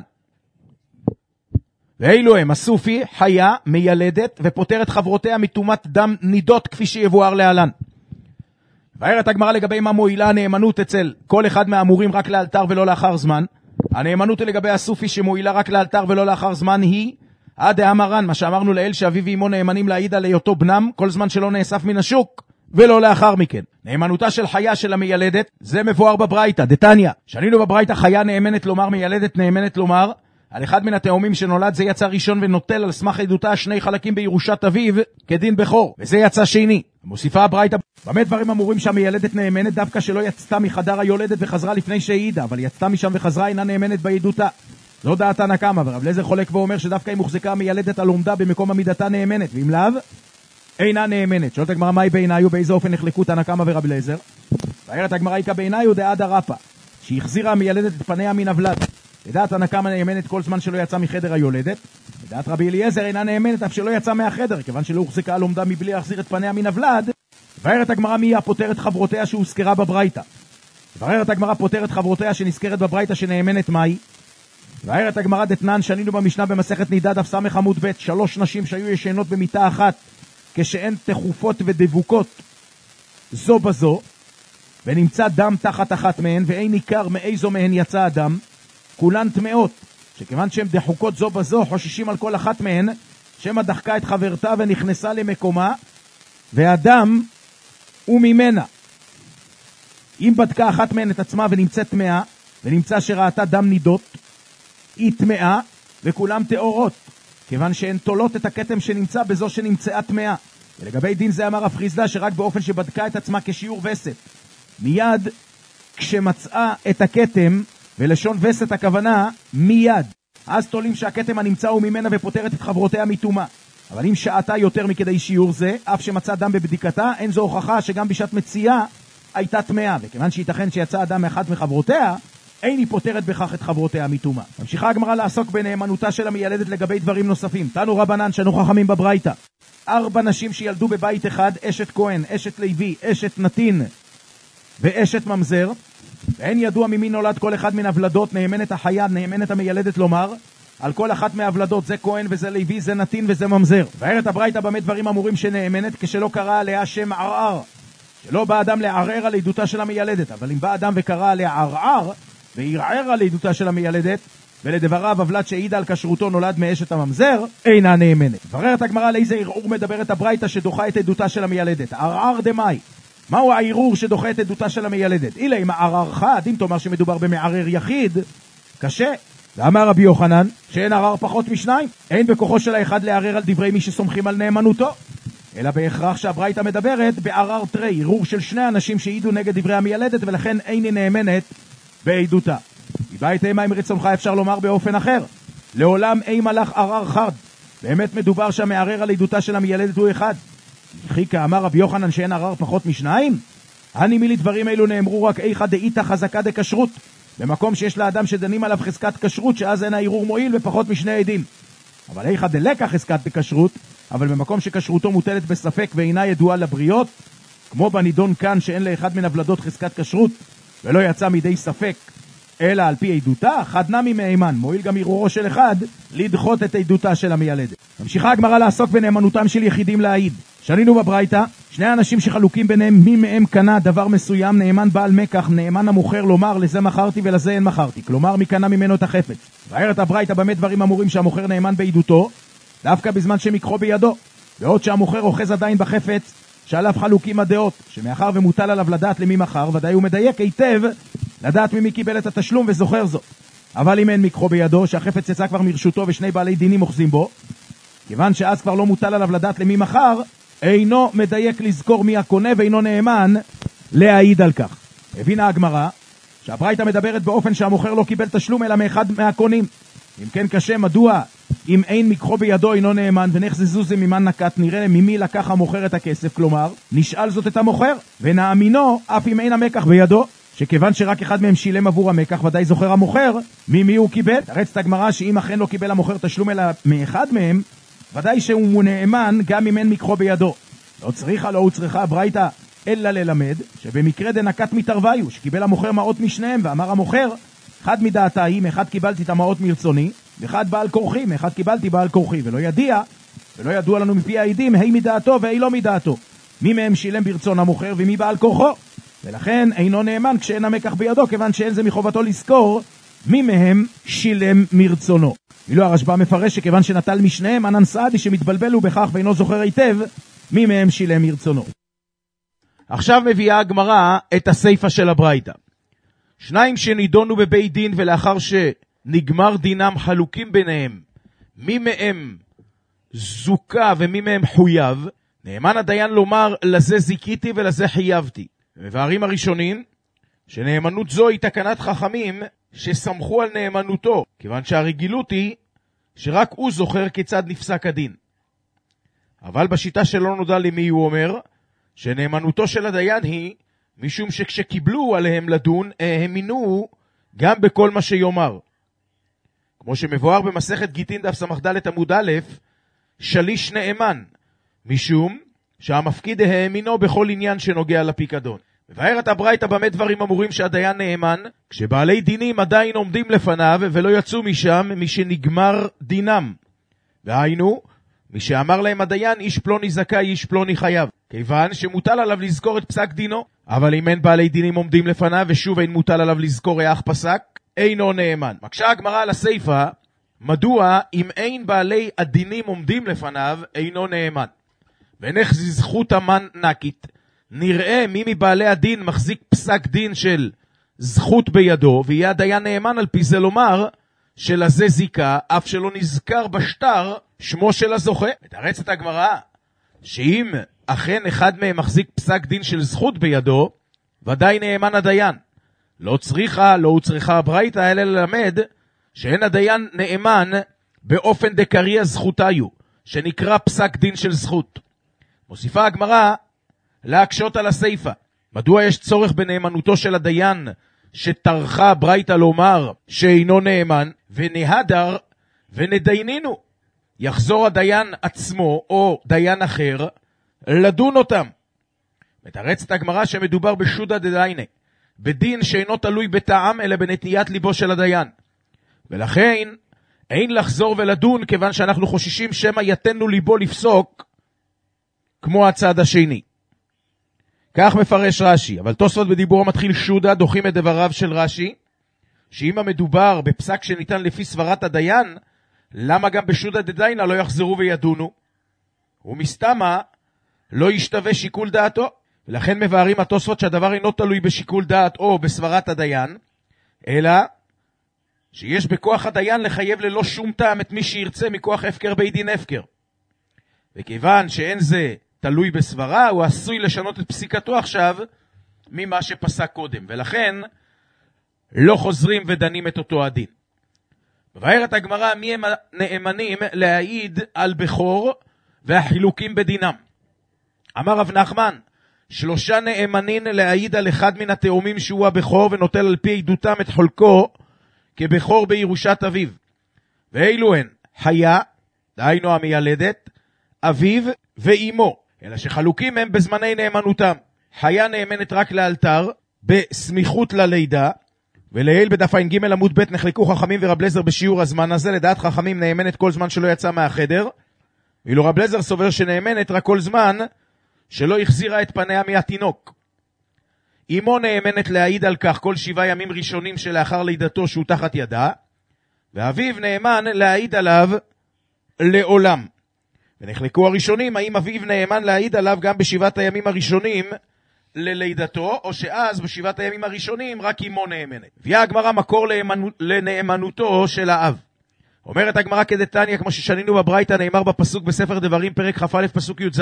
ואילו הם, הסופי, חיה, מיילדת, ופותרת חברותיה מתומת דם נידות, כפי שיבואר להלן. והערת הגמרא לגבי מה מועילה הנאמנות אצל כל אחד מהאמורים רק לאלתר ולא לאחר זמן. הנאמנות לגבי הסופי שמועילה רק לאלתר ולא לאחר זמן היא, עד האמרן, מה שאמרנו לאל שאביו ואמו נאמנים להעיד על היותו בנם, כל זמן שלא נאסף מן השוק, ולא לאחר מכן. נאמנותה של חיה של המיילדת, זה מבואר בברייתא, דתניא. שנינו בברייתא חיה נאמנת לומר, מיילדת נאמנת לומר, על אחד מן התאומים שנולד זה יצא ראשון ונוטל על סמך עדותה 2 חלקים בירושת אביו כדין בכור, וזה יצא שני. מוסיפה הברייתא, באמת דברים אמורים שהמיילדת נאמנת דווקא שלא יצאה מחדר היולדת וחזרה לפני שהעידה, אבל יצאה משם וחזרה אינה נאמנת בעדותה. זו דעת תנא קמא, ורב אליעזר חולק ואומר שדווקא אם הוחזקה המיילדת על עומדה במקום עמידתה נאמנת, ואם לאו אינה נאמנת. שואלת הגמרא מהי בעיניו, באיזה אופן נחלקו תנא קמא ורב אליעזר? והערת הגמרא איכא בעיניו דעד הרפא, שהחזירה המיילדת את פניה מן הוולד. לדעת תנא קמא נאמנת כל זמן שלא יצא מחדר היולדת, לדעת רבי אליעזר אינה נאמנת אף שלא יצא מהחדר, כיוון שלא הוחזקה על עומדה מבלי להחזיר את פניה מן הוולד. והערת הגמרא מי הפותרת חברותיה שהוזכרה בברייתא? והערת הגמרא פותרת חברותיה שנזכרת בברייתא שנאמנת מהי? והערת הגמרא דתנן שנינו במשנה במסכת נידה דף ס' עמוד ב' 3 נשים שהיו ישנות במיטה אחת כשהן תחופות ודבוקות זו בזו, ונמצא דם תחת אחת מהן ואין ניכר מאיזו מהן יצא הדם, כולן טמאות, שכיוון שהן דחוקות זו בזו חוששים על כל אחת מהן שמא דחקה את חברתה ונכנסה למקומה והדם הוא ממנה. אם בדקה אחת מהן את עצמה ונמצאת טמאה ונמצא שראתה דם נידות, היא טמאה וכולם טהורות, כיוון שהן תולות את הכתם שנמצא בזו שנמצאה טמאה. ולגבי דין זה אמר רב חיסדא שרק באופן שבדקה את עצמה כשיעור וסת, מיד כשמצאה את הכתם, ולשון וסת הכוונה מיד, אז תולים שהכתם הנמצא הוא ממנה ופותרת את חברותיה מטומאה. אבל אם שעתה יותר מכדי שיעור זה, אף שמצא דם בבדיקתה, אין זו הוכחה שגם בשעת מציאה הייתה טמאה, וכיוון שייתכן שיצא אדם מאחת מחברותיה, אין היא פותרת בכך את חברותיה מטומאה. ממשיכה הגמרא לעסוק בנאמנותה של המיילדת לגבי דברים נוספים. תנו רבנן שנו חכמים בברייתא, 4 נשים שילדו בבית אחד, אשת כהן, אשת לוי, אשת נתין ואשת ממזר, ואין ידוע ממי נולד כל אחד מן הוולדות, נאמנת החיה, נאמנת המיילדת לומר, על כל אחת מהוולדות, זה כהן וזה לוי, זה נתין וזה ממזר. והערת הברייתא במה דברים אמורים שנאמנת, כשלא קרא עליה שם ערער, שלא בא אדם לערער על עדותה של המיילדת, אבל אם בא אדם וקרא עליה ערער, וערער על עדותה של המיילדת, ולדבריו הבלת שהעידה על כשרותו נולד מאשת הממזר, אינה נאמנת. בררת הגמרא על איזה ערעור מדברת הברייתא שדוחה את עדותה של המיילדת. ערער דמאי. מהו הערעור שדוחה את עדותה של המיילדת? אילה אם הערער חד, אם תאמר שמדובר במערער יחיד, קשה. ואמר רבי יוחנן שאין ערער פחות משניים. אין בכוחו של האחד לערער על דברי מי שסומכים על נאמנותו, אלא בהכרח שהברייתא מדברת בערער תרי, ערעור של שני אנשים שהעידו נגד דברי המיילדת, ולכן איני נאמנת בעדותה. מבית אימה עם רצונך אפשר לומר באופן אחר, לעולם אימה לך ערער חד. באמת מדובר שהמערער על עדותה של המיילדת הוא אחד. וכי כאמר רבי יוחנן שאין ערער פחות משניים? אני מילי דברים אלו נאמרו רק איכה דאיתה חזקה דקשרות, במקום שיש לאדם שדנים עליו חזקת כשרות, שאז אין הערעור מועיל ופחות משני עדים. אבל איכה דלקה חזקת דקשרות, אבל במקום שכשרותו מוטלת בספק ואינה ידועה לבריות, כמו בנידון כאן שאין לאחד מן הוולדות חזקת כשרות ולא יצא מידי ספק אלא על פי עדותה, חד נמי מהימן, מועיל גם ערעורו של אחד לדחות את עדותה של המיילדת. ממשיכה הגמרא לעסוק בנאמנותם של יחידים להעיד. שנינו בברייתא, שני אנשים שחלוקים ביניהם מי מהם קנה דבר מסוים, נאמן בעל מקח, נאמן המוכר לומר לזה מכרתי ולזה אין מכרתי, כלומר מי קנה ממנו את החפץ. והערת הברייתא באמת דברים אמורים שהמוכר נאמן בעדותו דווקא בזמן שמקחו בידו, בעוד שהמוכר אוחז עדיין בחפץ שעליו חלוקים הדעות, שמאחר ומוטל עליו לדעת למי מכר, ודאי הוא מדייק היטב לדעת ממי קיבל את התשלום וזוכר זאת. אבל אם אין מקחו בידו, שהחפץ יצא כבר מרשותו ושני בעלי דינים אוחזים בו, כיוון שאז כבר לא מוטל עליו לדעת למי מכר, אינו מדייק לזכור מי הקונה ואינו נאמן להעיד על כך. הבינה הגמרא שהברייתא מדברת באופן שהמוכר לא קיבל תשלום אלא מאחד מהקונים. אם כן קשה, מדוע אם אין מקחו בידו אינו נאמן, ונחזזו זה ממן נקט, נראה ממי לקח המוכר את הכסף, כלומר נשאל זאת את המוכר ונאמינו אף אם אין המקח בידו, שכיוון שרק אחד מהם שילם עבור המקח, ודאי זוכר המוכר ממי הוא קיבל. תרצת הגמרא שאם אכן לא קיבל המוכר תשלום אלא מאחד מהם, ודאי שהוא נאמן גם אם אין מקחו בידו. לא צריכה הברייתא אלא ללמד שבמקרה דנקט מתערוויו, שקיבל המוכר מעות משניהם, ואמר המוכר אחד מדעתה היא, מאחד קיבלתי את המעות מרצוני, ואחד בעל כורחי, מאחד קיבלתי בעל כורחי, ולא ידוע לנו מפי העדים, היי מדעתו והי לא מדעתו, מי מהם שילם ברצון המוכר ומי בעל כורחו, ולכן אינו נאמן כשאין המקח בידו, כיוון שאין זה מחובתו לזכור מי מהם שילם מרצונו. ואילו הרשב"א מפרש שכיוון שנטל משניהם, ענן סעדי שמתבלבלו בכך ואינו זוכר היטב מי מהם שילם מרצונו. עכשיו מביאה הגמרא את הסיפא של הברייתא. שניים שנידונו בבית דין ולאחר שנגמר דינם חלוקים ביניהם, מי מהם זוקה ומי מהם חויב, נאמן הדיין לומר לזה זיקיתי ולזה חייבתי. מבארים הראשונים שנאמנות זו היא תקנת חכמים שסמכו על נאמנותו, כיוון שהרגילות היא שרק הוא זוכר כיצד נפסק הדין. אבל בשיטה שלא נודע למי הוא אומר שנאמנותו של הדיין היא משום שכשקיבלו עליהם לדון האמינו גם בכל מה שיאמר. כמו שמבואר במסכת גיטין דף סמ"ד עמוד א', שליש נאמן, משום שהמפקיד האמינו בכל עניין שנוגע לפיקדון. מבארת הברייתא במה דברים אמורים שהדיין נאמן, כשבעלי דינים עדיין עומדים לפניו ולא יצאו משם משנגמר דינם. והיינו, מי שאמר להם הדיין איש פלוני זכאי איש פלוני חייב, כיוון שמוטל עליו לזכור את פסק דינו. אבל אם אין בעלי דינים עומדים לפניו ושוב אין מוטל עליו לזכור איך פסק, אינו נאמן. מקשה הגמרא על הסיפא, מדוע אם אין בעלי הדינים עומדים לפניו אינו נאמן. ונך זכות המן נקית, נראה מי מבעלי הדין מחזיק פסק דין של זכות בידו, ויהיה הדיין נאמן על פי זה לומר שלזה זיקה, אף שלא נזכר בשטר שמו של הזוכה. מתרצת הגמרא שאם אכן אחד מהם מחזיק פסק דין של זכות בידו, ודאי נאמן הדיין. לא צריכה הברייתא אלא ללמד שאין הדיין נאמן באופן דקריא זכותיו, שנקרא פסק דין של זכות. מוסיפה הגמרא להקשות על הסיפא. מדוע יש צורך בנאמנותו של הדיין שטרחה הברייתא לומר שאינו נאמן, ונהדר ונדיינינו. יחזור הדיין עצמו או דיין אחר לדון אותם. מתרצת הגמרא שמדובר בשודא דדיינה, בדין שאינו תלוי בטעם אלא בנטיית ליבו של הדיין. ולכן אין לחזור ולדון, כיוון שאנחנו חוששים שמא יתנו ליבו לפסוק כמו הצד השני. כך מפרש רש"י, אבל תוספות בדיבור המתחיל שודה דוחים את דבריו של רש"י, שאם המדובר בפסק שניתן לפי סברת הדיין, למה גם בשודה דדיינה לא יחזרו וידונו? ומסתמה לא ישתווה שיקול דעתו, ולכן מבארים התוספות שהדבר אינו תלוי בשיקול דעת או בסברת הדיין, אלא שיש בכוח הדיין לחייב ללא שום טעם את מי שירצה מכוח הפקר בית דין הפקר. וכיוון שאין זה תלוי בסברה, הוא עשוי לשנות את פסיקתו עכשיו ממה שפסק קודם, ולכן לא חוזרים ודנים את אותו הדין. מבארת הגמרא מי הם הנאמנים להעיד על בכור והחילוקים בדינם. אמר רב נחמן, 3 נאמנים להעיד על אחד מן התאומים שהוא הבכור ונוטל על פי עדותם את חולקו כבכור בירושת אביו. ואילו הן חיה, דהיינו המיילדת, אביו ואימו, אלא שחלוקים הם בזמני נאמנותם. חיה נאמנת רק לאלתר בסמיכות ללידה, ולעיל בדף ע"ג עמוד ב' נחלקו חכמים ורב לזר בשיעור הזמן הזה. לדעת חכמים נאמנת כל זמן שלא יצא מהחדר, ואילו רב לזר סובר שנאמנת רק כל זמן שלא החזירה את פניה מהתינוק. אמו נאמנת להעיד על כך כל 7 ימים ראשונים שלאחר לידתו שהוא תחת ידה, ואביו נאמן להעיד עליו לעולם. ונחלקו הראשונים האם אביו נאמן להעיד עליו גם ב7 הימים הראשונים ללידתו, או שאז ב7 הימים הראשונים רק אמו נאמנת. הביאה הגמרא מקור לנאמנותו של האב. אומרת הגמרא כדתניא, כמו ששנינו בברייתא, נאמר בפסוק בספר דברים פרק כ"א פסוק י"ז,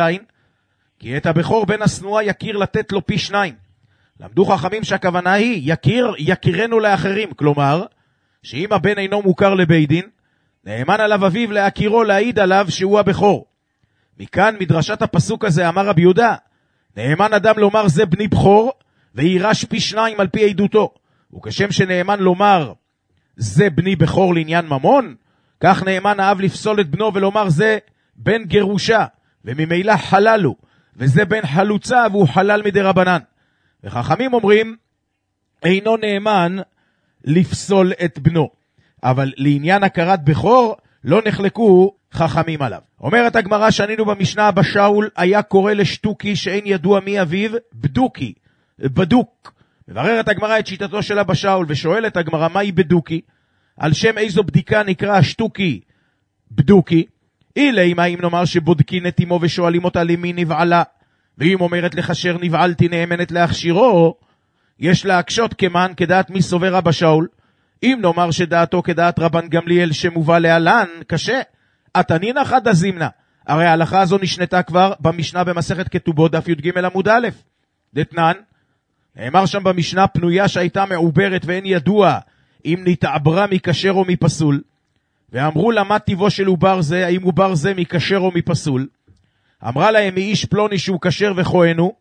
כי את הבכור בן השנואה יכיר לתת לו פי 2. למדו חכמים שהכוונה היא יכירנו לאחרים, כלומר שאם הבן אינו מוכר לבית דין, נאמן עליו אביו להכירו להעיד עליו שהוא הבכור. מכאן מדרשת הפסוק הזה אמר רבי יהודה, נאמן אדם לומר זה בני בכור וירש פי 2 על פי עדותו, וכשם שנאמן לומר זה בני בכור לעניין ממון, כך נאמן האב לפסול את בנו ולומר זה בן גירושה וממילא חללו, וזה בן חלוצה והוא חלל מדי רבנן. וחכמים אומרים אינו נאמן לפסול את בנו, אבל לעניין הכרת בכור לא נחלקו חכמים עליו. אומרת הגמרא שנינו במשנה, אבא שאול היה קורא לשטוקי שאין ידוע מי אביו בדוקי, בדוק. מבררת הגמרא את שיטתו של אבא שאול ושואלת הגמרא מהי בדוקי, על שם איזו בדיקה נקרא שטוקי בדוקי. אילי מה אם נאמר שבודקין את אמו ושואלים אותה למי נבעלה, ואם אומרת לחשר נבעלתי נאמנת להכשירו, יש להקשות כמן כדעת מי סובר אבא שאול. אם נאמר שדעתו כדעת רבן גמליאל שמובא להלן, קשה. התנינא חדא זימנא, הרי ההלכה הזו נשנתה כבר במשנה במסכת כתובות דף י"ג עמוד א'. דתנן, נאמר שם במשנה פנויה שהייתה מעוברת ואין ידוע אם נתעברה מכשר או מפסול, ואמרו לה מה טיבו של עובר זה, האם עובר זה מכשר או מפסול. אמרה להם מאיש פלוני שהוא כשר וכהנו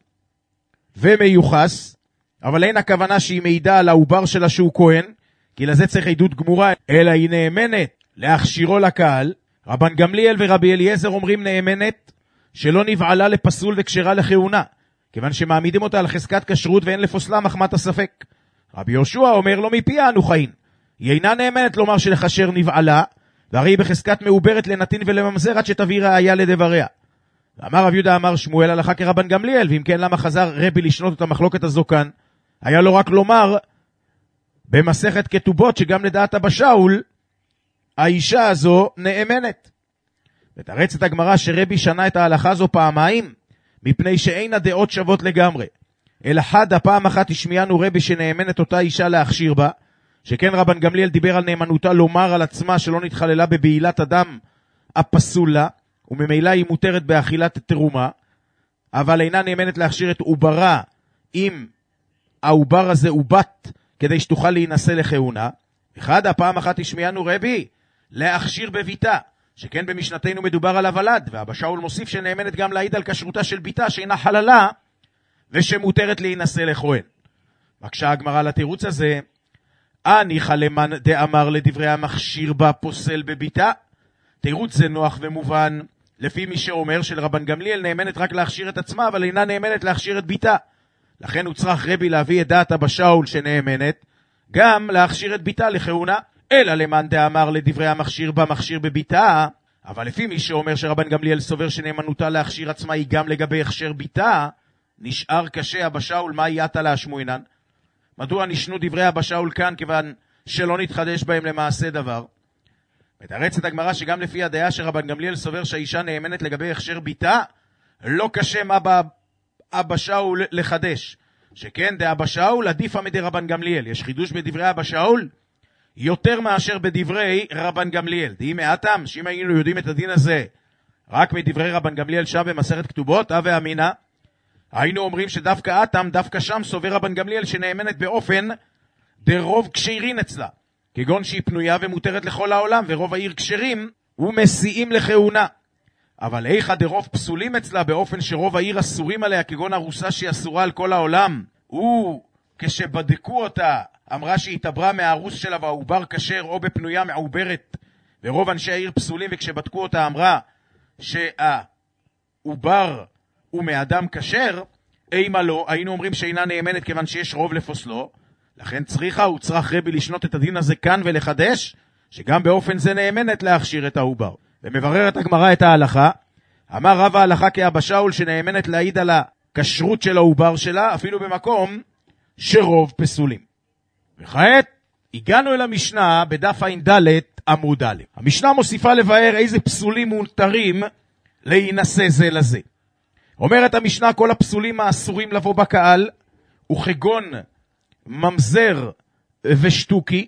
ומיוחס, אבל אין הכוונה שהיא מעידה על העובר שלה שהוא כהן, כי לזה צריך עדות גמורה, אלא היא נאמנת להכשירו לקהל. רבן גמליאל ורבי אליעזר אומרים נאמנת שלא נבעלה לפסול וכשרה לכהונה, כיוון שמעמידים אותה על חזקת כשרות ואין לפוסלה מחמת הספק. רבי יהושע אומר לא מפיה אנו חיים, היא אינה נאמנת לומר שלכשר נבעלה, והרי היא בחזקת מעוברת לנתין ולממזר עד שתביא ראיה לדבריה. ואמר רב יהודה אמר שמואל הלכה כרבן גמליאל, ואם כן למה חזר רבי לשנות את המחלוקת הזו כאן? היה לו רק לומר במסכת כתובות שגם לדעת אבא שאול האישה הזו נאמנת. ותרץ את הגמרא שרבי שנה את ההלכה הזו פעמיים, מפני שאין הדעות שוות לגמרי. אלא חדה פעם אחת השמיענו רבי שנאמנת אותה אישה להכשיר בה, שכן רבן גמליאל דיבר על נאמנותה לומר על עצמה שלא נתחללה בבעילת אדם הפסול לה, וממילא היא מותרת באכילת תרומה, אבל אינה נאמנת להכשיר את עוברה אם העובר הזה הוא בת, כדי שתוכל להינשא לכהונה. אחד הפעם אחת השמיענו רבי להכשיר בביתה, שכן במשנתנו מדובר על הוולד, ואבא שאול מוסיף שנאמנת גם להעיד על כשרותה של ביתה שאינה חללה ושמותרת להינשא לכהן. בקשה הגמרא לתירוץ הזה, הניחא למן דאמר לדברי המכשיר בה פוסל בביתה. תירוץ זה נוח ומובן לפי מי שאומר שלרבן גמליאל נאמנת רק להכשיר את עצמה, אבל אינה נאמנת להכשיר את ביתה. לכן הוא צריך רבי להביא את דעת אבא שאול שנאמנת גם להכשיר את ביתה לכהונה. אלא למן דאמר לדברי המכשיר בה מכשיר בביתה, אבל לפי מי שאומר שרבן גמליאל סובר שנאמנותה להכשיר עצמה היא גם לגבי הכשר ביתה, נשאר קשה אבא שאול, מה יתה להשמועינן? מדוע נשנו דברי אבא שאול כאן, כיוון שלא נתחדש בהם למעשה דבר? מתרצת הגמרא שגם לפי הדעה שרבן גמליאל סובר שהאישה נאמנת לגבי הכשר ביתה, לא קשה מה אבא שאול לחדש. שכן דאבא שאול עדיפה מדי רבן גמליאל. יש חידוש בדברי אבא שאול יותר מאשר בדברי רבן גמליאל. דהי מעטם, שאם היינו יודעים את הדין הזה רק מדברי רבן גמליאל שם במסכת כתובות, הווה אמינא, היינו אומרים שדווקא אתם, דווקא שם סובר רבן גמליאל שנאמנת באופן דרוב כשרין אצלה, כגון שהיא פנויה ומותרת לכל העולם, ורוב העיר כשרים ומסיעים לכהונה. אבל איכה דרוב פסולים אצלה, באופן שרוב העיר אסורים עליה, כגון ארוסה שהיא אסורה על כל העולם, כשבדקו אותה אמרה שהיא התעברה מהארוס שלה והעובר כשר, או בפנויה מעוברת, ורוב אנשי העיר פסולים, וכשבדקו אותה אמרה שהעובר הוא מאדם כשר, אימה לא, היינו אומרים שאינה נאמנת כיוון שיש רוב לפוסלו. לכן צריך רבי לשנות את הדין הזה כאן ולחדש, שגם באופן זה נאמנת להכשיר את העובר. ומבררת הגמרא את ההלכה, אמר רב ההלכה כאבא שאול שנאמנת להעיד על הכשרות של העובר שלה, אפילו במקום שרוב פסולים. וכעת הגענו אל המשנה בדף ע"ד עמוד א'. המשנה מוסיפה לבאר איזה פסולים מותרים להינשא זה לזה. אומרת המשנה, כל הפסולים האסורים לבוא בקהל, וכגון ממזר ושטוקי,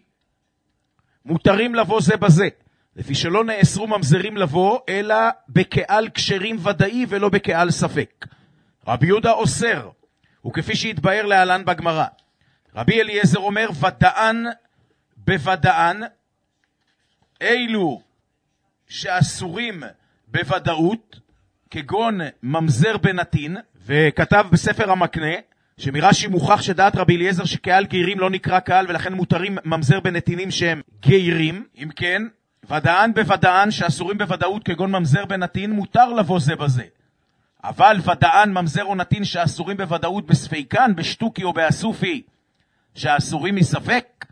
מותרים לבוא זה בזה, לפי שלא נאסרו ממזרים לבוא, אלא בקהל כשרים ודאי ולא בקהל ספק. רבי יהודה אוסר, וכפי שהתבאר להלן בגמרא. רבי אליעזר אומר, ודאן בוודאן, אילו שאסורים בוודאות, כגון ממזר בנתין, וכתב בספר המקנה, שמרש"י מוכח שדעת רבי אליעזר שקהל גיירים לא נקרא קהל, ולכן מותרים ממזר בנתינים שהם גיירים. אם כן, ודאן בוודאן שאסורים בוודאות כגון ממזר בנתין, מותר לבוא זה בזה. אבל ודאן ממזר או נתין שאסורים בוודאות בספיקן, בשטוקי או באסופי, שאסורים מספק,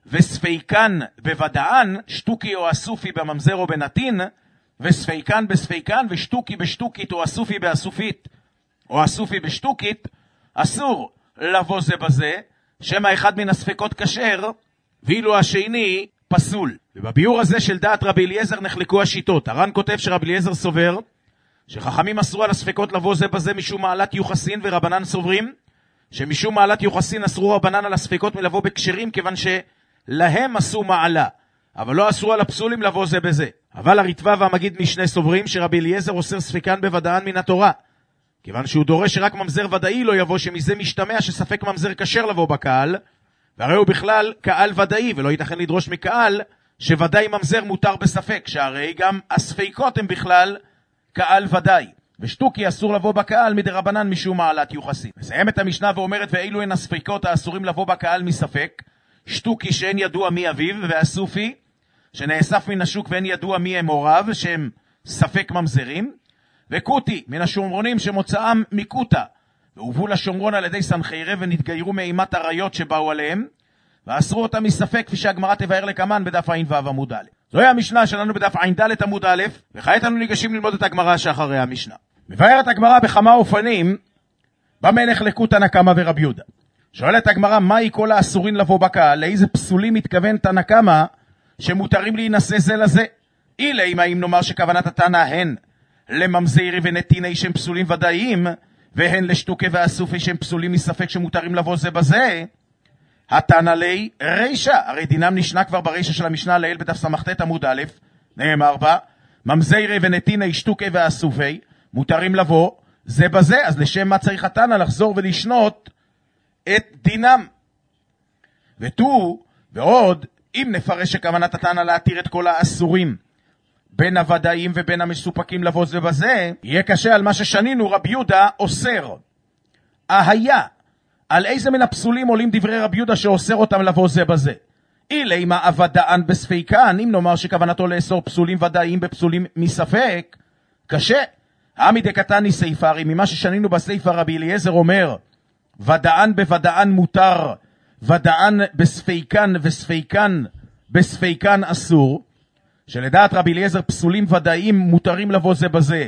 וספיקן בוודאן, שטוקי או אסופי בממזר או בנתין, וספיקן בספיקן, ושטוקי בשטוקית או אסופי באסופית, או אסופי בשטוקית, אסור לבוא זה בזה, שמה אחד מן הספקות כשר, ואילו השני פסול. ובביור הזה של דעת רבי אליעזר נחלקו השיטות. הר"ן כותב שרבי אליעזר סובר, שחכמים אסרו על הספקות לבוא זה בזה משום מעלת יוחסין, ורבנן סוברים, שמשום מעלת יוחסין אסרו רבנן על הספקות מלבוא בקשרים, כיוון שלהם עשו מעלה, אבל לא אסרו על הפסולים לבוא זה בזה. אבל הרטב"א והמגיד משנה סוברים שרבי אליעזר אוסר ספקן בוודאן מן התורה, כיוון שהוא דורש שרק ממזר ודאי לא יבוא, שמזה משתמע שספק ממזר כשר לבוא בקהל, והרי הוא בכלל קהל ודאי, ולא ייתכן לדרוש מקהל שוודאי ממזר מותר בספק, שהרי גם הספקות הם בכלל קהל ודאי. ושטוקי אסור לבוא בקהל מדרבנן משום מעלת יוחסין. מסיימת המשנה ואומרת, ואילו הן הספקות האסורים לבוא בקהל מספק, שטוקי שאין ידוע מי אביו, והסופי שנאסף מן השוק ואין ידוע מי הם הוריו, שהם ספק ממזרים, וקוטי מן השומרונים שמוצאם מקוטה, והובאו לשומרון על ידי סנחריב ונתגיירו מאימת עריות שבאו עליהם, ואסרו אותם מספק, כפי שהגמרא תבאר לקמן בדף ע"ו עמוד א'. זוהי המשנה שלנו בדף ע"ד עמוד א', וכעת אנו ניגשים ללמוד את הגמרא שאחרי המשנה. מבארת הגמרא בכמה אופנים במה נחלקו תנא קמא ורבי יהודה. שואלת הגמרא, מהי כל האסורים לבוא בקהל? לאיזה פסולים מתכוון תנא קמא שמותרים להינשא זה לזה? אילי, אם נאמר שכוונת התנא הן לממזרי ונתיני שהם פסולים ודאיים, והן לשטוקי ואסופי שהם פסולים מספק שמותרים לבוא זה בזה, התנא לי רישא, הרי דינם נשנה כבר ברישא של המשנה לעיל בדף סמכת עמוד א', נאמר בה, ממזרי ונתיני שטוקי ואסופי מותרים לבוא זה בזה, אז לשם מה צריך התנא לחזור ולשנות את דינם? ועוד, אם נפרש שכוונת התנא להתיר את כל האסורים בין הוודאים ובין המסופקים לבוא זה בזה, יהיה קשה על מה ששנינו רבי יהודה אוסר. היה, על איזה מן הפסולים עולים דברי רבי יהודה שאוסר אותם לבוא זה בזה? אילי מה הוודאן בספיקן, אם נאמר שכוונתו לאסור פסולים ודאיים בפסולים מספק, קשה. עמי דקתני סייפרי, ממה ששנינו בסייפר רבי אליעזר אומר, ודאן בוודאן מותר, ודאן בספיקן וספיקן בספיקן אסור, שלדעת רבי אליעזר פסולים ודאיים מותרים לבוא זה בזה,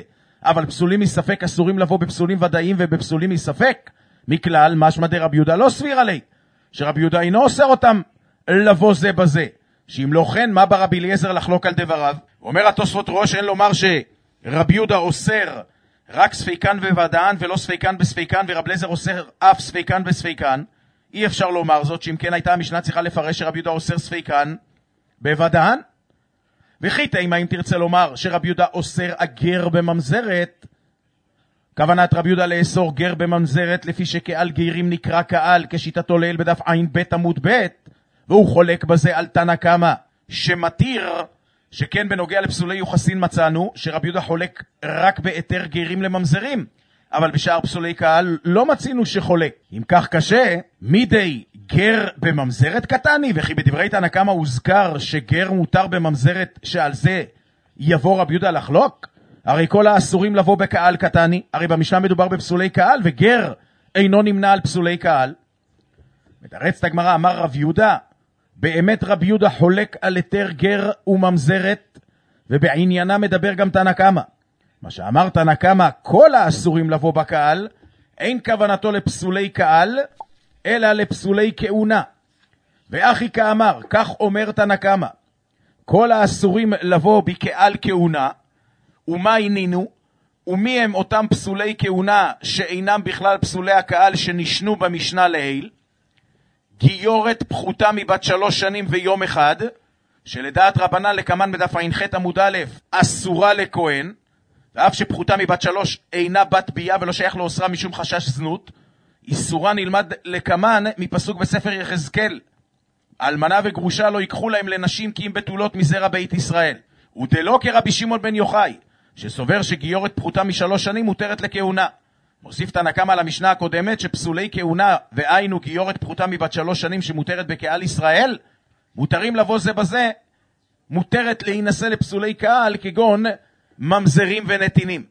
אבל פסולים מספק אסורים לבוא בפסולים ודאיים ובפסולים מספק, מכלל משמע דרבי יהודה לא סביר עלי, שרבי יהודה אינו אוסר אותם לבוא זה בזה, שאם לא כן, מה ברבי אליעזר לחלוק על דבריו? אומר התוספות ראש, אין לומר שרבי יהודה אוסר רק ספיקן וודאן ולא ספיקן בספיקן, ורבי אליעזר אוסר אף ספיקן בספיקן. אי אפשר לומר זאת, שאם כן הייתה המשנה צריכה לפרש שרבי יהודה אוסר ספיקן בוודאן, וכי תימה אם תרצה לומר שרבי יהודה אוסר הגר בממזרת, כוונת רבי יהודה לאסור גר בממזרת לפי שקהל גרים נקרא קהל כשיטתו לעיל בדף עין בית עמוד בית, והוא חולק בזה על תנא קמא שמתיר, שכן בנוגע לפסולי יוחסין מצאנו שרבי יהודה חולק רק בהיתר גרים לממזרים, אבל בשאר פסולי קהל לא מצינו שחולק. אם כך קשה, מידי גר בממזרת קטני, וכי בדברי תנא קמא הוזכר שגר מותר בממזרת שעל זה יבוא רבי יהודה לחלוק? הרי כל האסורים לבוא בקהל קטני, הרי במשנה מדובר בפסולי קהל, וגר אינו נמנע על פסולי קהל. מתרצת הגמרא, אמר רב יהודה, באמת רבי יהודה חולק על היתר גר וממזרת, ובעניינה מדבר גם תנא קמא. מה שאמר תנא קמא, כל האסורים לבוא בקהל, אין כוונתו לפסולי קהל, אלא לפסולי כהונה. ואחי כאמר, כך אומר תנא קמא, כל האסורים לבוא בקהל כהונה, ומה עינינו? ומי הם אותם פסולי כהונה שאינם בכלל פסולי הקהל שנשנו במשנה לעיל? גיורת פחותה מבת 3 שנים ויום אחד, שלדעת רבנן לקמן בדף ע"ח עמוד א' אסורה לכהן, ואף שפחותה מבת 3 אינה בת ביה ולא שייך לאוסרה משום חשש זנות, איסורה נלמד לקמן מפסוק בספר יחזקאל, אלמנה וגרושה לא ייקחו להם לנשים כי אם בתולות מזרע בית ישראל. ודלא כרבי שמעון בן יוחאי, שסובר שגיורת פחותה מ3 שנים מותרת לכהונה. מוסיף תנא קמא למשנה הקודמת שפסולי כהונה, והיינו גיורת פחותה מבת 3 שנים שמותרת בקהל ישראל, מותרים לבוא זה בזה, מותרת להינשא לפסולי קהל כגון ממזרים ונתינים.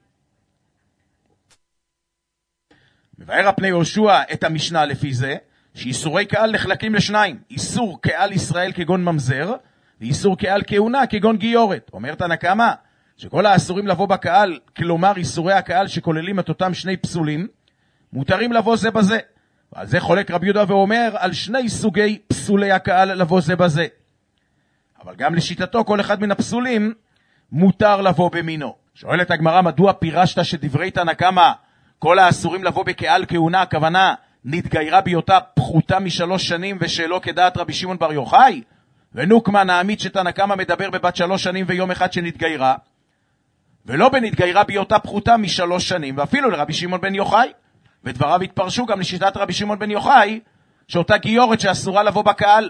מבאר הפני יהושע את המשנה לפי זה, שאיסורי קהל נחלקים לשניים, איסור קהל ישראל כגון ממזר, ואיסור קהל כהונה כגון גיורת. אומר תנא קמא שכל האסורים לבוא בקהל, כלומר איסורי הקהל שכוללים את אותם 2 פסולים, מותרים לבוא זה בזה. ועל זה חולק רבי יהודה ואומר על 2 סוגי פסולי הקהל לבוא זה בזה. אבל גם לשיטתו כל אחד מן הפסולים מותר לבוא במינו. שואלת הגמרא, מדוע פירשת שדברי תנא קמא כל האסורים לבוא בקהל כהונה, הכוונה נתגיירה בהיותה פחותה מ3 שנים ושלא כדעת רבי שמעון בר יוחאי? ונוקמה נעמית שתנא קמא מדבר בבת 3 שנים ויום אחד שנתגיירה, ולא בנתגיירה בהיותה פחותה מ3 שנים, ואפילו לרבי שמעון בן יוחאי. ודבריו התפרשו גם לשיטת רבי שמעון בן יוחאי, שאותה גיורת שאסורה לבוא בקהל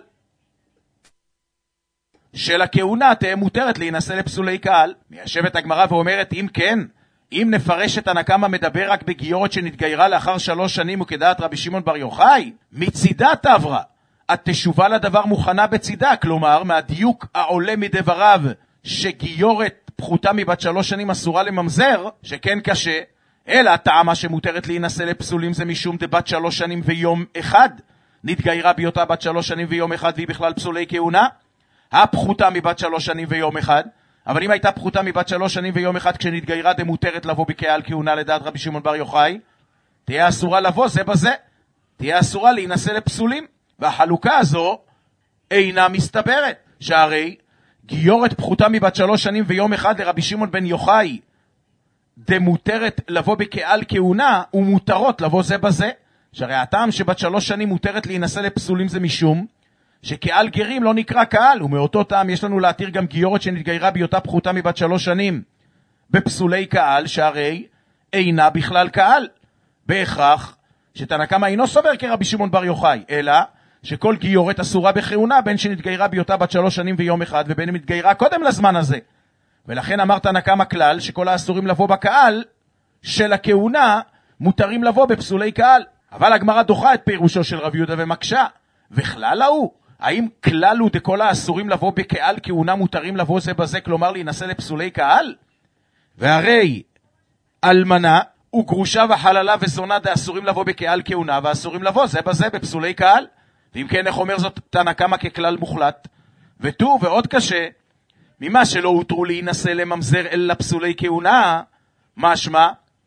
של הכהונה תהיה מותרת להינשא לפסולי קהל. מיישבת הגמרא ואומרת, אם כן, אם נפרש את תנא קמא מדבר רק בגיורת שנתגיירה לאחר 3 שנים וכדעת רבי שמעון בר יוחאי, מצידה תעברה, התשובה לדבר מוכנה בצידה, כלומר מהדיוק העולה מדבריו שגיורת פחותה מבת 3 שנים אסורה לממזר, שכן קשה, אלא טעמה שמותרת להינשא לפסולים זה משום דבת 3 שנים ויום אחד, נתגיירה בהיותה בת 3 שנים ויום אחד והיא בכלל פסולי כהונה, הפחותה מבת 3 שנים ויום אחד. אבל אם הייתה פחותה מבת 3 שנים ויום אחד כשנתגיירה דמותרת לבוא בקהל כהונה לדעת רבי שמעון בר יוחאי, תהיה אסורה לבוא זה בזה, תהיה אסורה להינשא לפסולים. והחלוקה הזו אינה מסתברת, שהרי גיורת פחותה מבת 3 שנים ויום אחד לרבי שמעון בן יוחאי דמותרת לבוא בקהל כהונה ומותרות לבוא זה בזה, שהרי הטעם שבת 3 שנים מותרת להינשא לפסולים זה משום שקהל גרים לא נקרא קהל, ומאותו טעם יש לנו להתיר גם גיורת שנתגיירה בהיותה פחותה מבת 3 שנים בפסולי קהל, שהרי אינה בכלל קהל. בהכרח שתנא קמא אינו סובר כרבי שמעון בר יוחאי, אלא שכל גיורת אסורה בכהונה בין שנתגיירה בהיותה בת 3 שנים ויום אחד ובין אם התגיירה קודם לזמן הזה. ולכן אמר תנא קמא כלל שכל האסורים לבוא בקהל של הכהונה מותרים לבוא בפסולי קהל. אבל הגמרא דוחה את פירושו של רבי יהודה ומקשה, וכלל הוא, האם כלל הוא דכל האסורים לבוא בקהל כהונה מותרים לבוא זה בזה, כלומר להינשא לפסולי קהל? והרי אלמנה וגרושה וחללה וזונה דאסורים לבוא בקהל כהונה, ואסורים לבוא זה בזה בפסולי קהל. ואם כן, איך אומר זאת תנא קמא ככלל מוחלט? ותו ועוד קשה, ממה שלא הותרו להינשא לממזר אלא פסולי כהונה, משמע,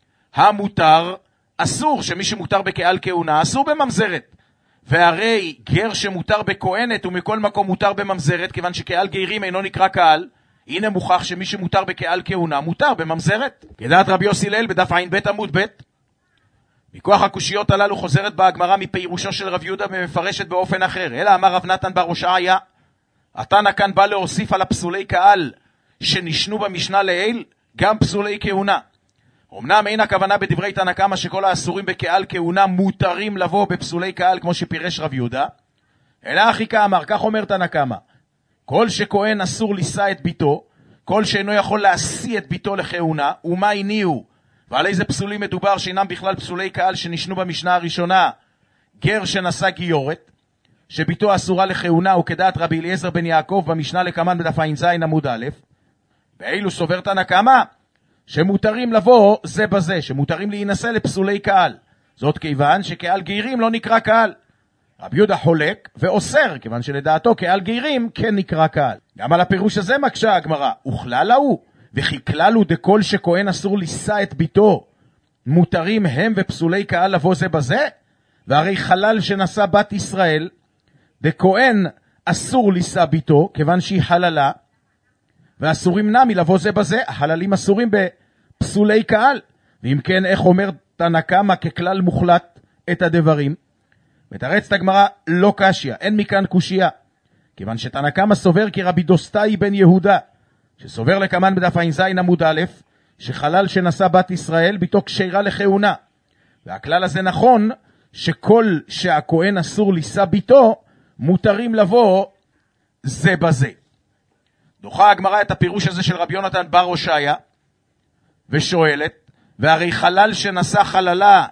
המותר, אסור שמי שמותר בקהל כהונה, אסור בממזרת. והרי גר שמותר בכהנת ומכל מקום מותר בממזרת, כיוון שקהל גרים אינו נקרא קהל, הנה מוכח שמי שמותר בקהל כהונה מותר בממזרת. כדעת רבי יוסי ליל בדף ע"ב עמוד ב'. מכוח הקושיות הללו חוזרת בה הגמרא מפירושו של רב יהודה ומפרשת באופן אחר. אלא אמר רב נתן בר הושעיה, התנא כאן בא להוסיף על הפסולי קהל שנשנו במשנה לעיל, גם פסולי כהונה. אמנם אין הכוונה בדברי תנא קמא שכל האסורים בקהל כהונה מותרים לבוא בפסולי קהל כמו שפירש רב יהודה, אלא אחי כאמר, כך אומר תנא קמא, כל שכהן אסור לישא את ביתו, כל שאינו יכול להשיא את ביתו לכהונה, ומה הניעו, ועל איזה פסולים מדובר שאינם בכלל פסולי קהל שנשנו במשנה הראשונה, גר שנשא גיורת, שביתו אסורה לכהונה, וכדעת רבי אליעזר בן יעקב במשנה לקמן בדף ע"ז עמוד א', ואילו סובר תנא קמא, שמותרים לבוא זה בזה, שמותרים להינשא לפסולי קהל. זאת כיוון שקהל גרים לא נקרא קהל. רבי יהודה חולק ואוסר, כיוון שלדעתו קהל גרים כן נקרא קהל. גם על הפירוש הזה מקשה הגמרא, וכלל הוא, וכי כלל הוא דכל שכהן אסור לישא את ביתו, מותרים הם ופסולי קהל לבוא זה בזה? והרי חלל שנשא בת ישראל, דכהן אסור לישא ביתו, כיוון שהיא חללה, ואסורים נמי לבוא זה בזה, החללים אסורים בפסולי קהל. ואם כן, איך אומר תנא קמא ככלל מוחלט את הדברים? מתרצת הגמרא, לא קשיא, אין מכאן קושיה. כיוון שתנא קמא סובר כי רבי דוסתאי בן יהודה, שסובר לקמן בדף ע"ז עמוד א', שחלל שנשא בת ישראל ביתו כשרה לכהונה. והכלל הזה נכון, שכל שהכהן אסור לישא ביתו, מותרים לבוא זה בזה. דוחה הגמרא את הפירוש הזה של רבי יונתן בר הושעיה, ושואלת, והרי חלל שנשא חללה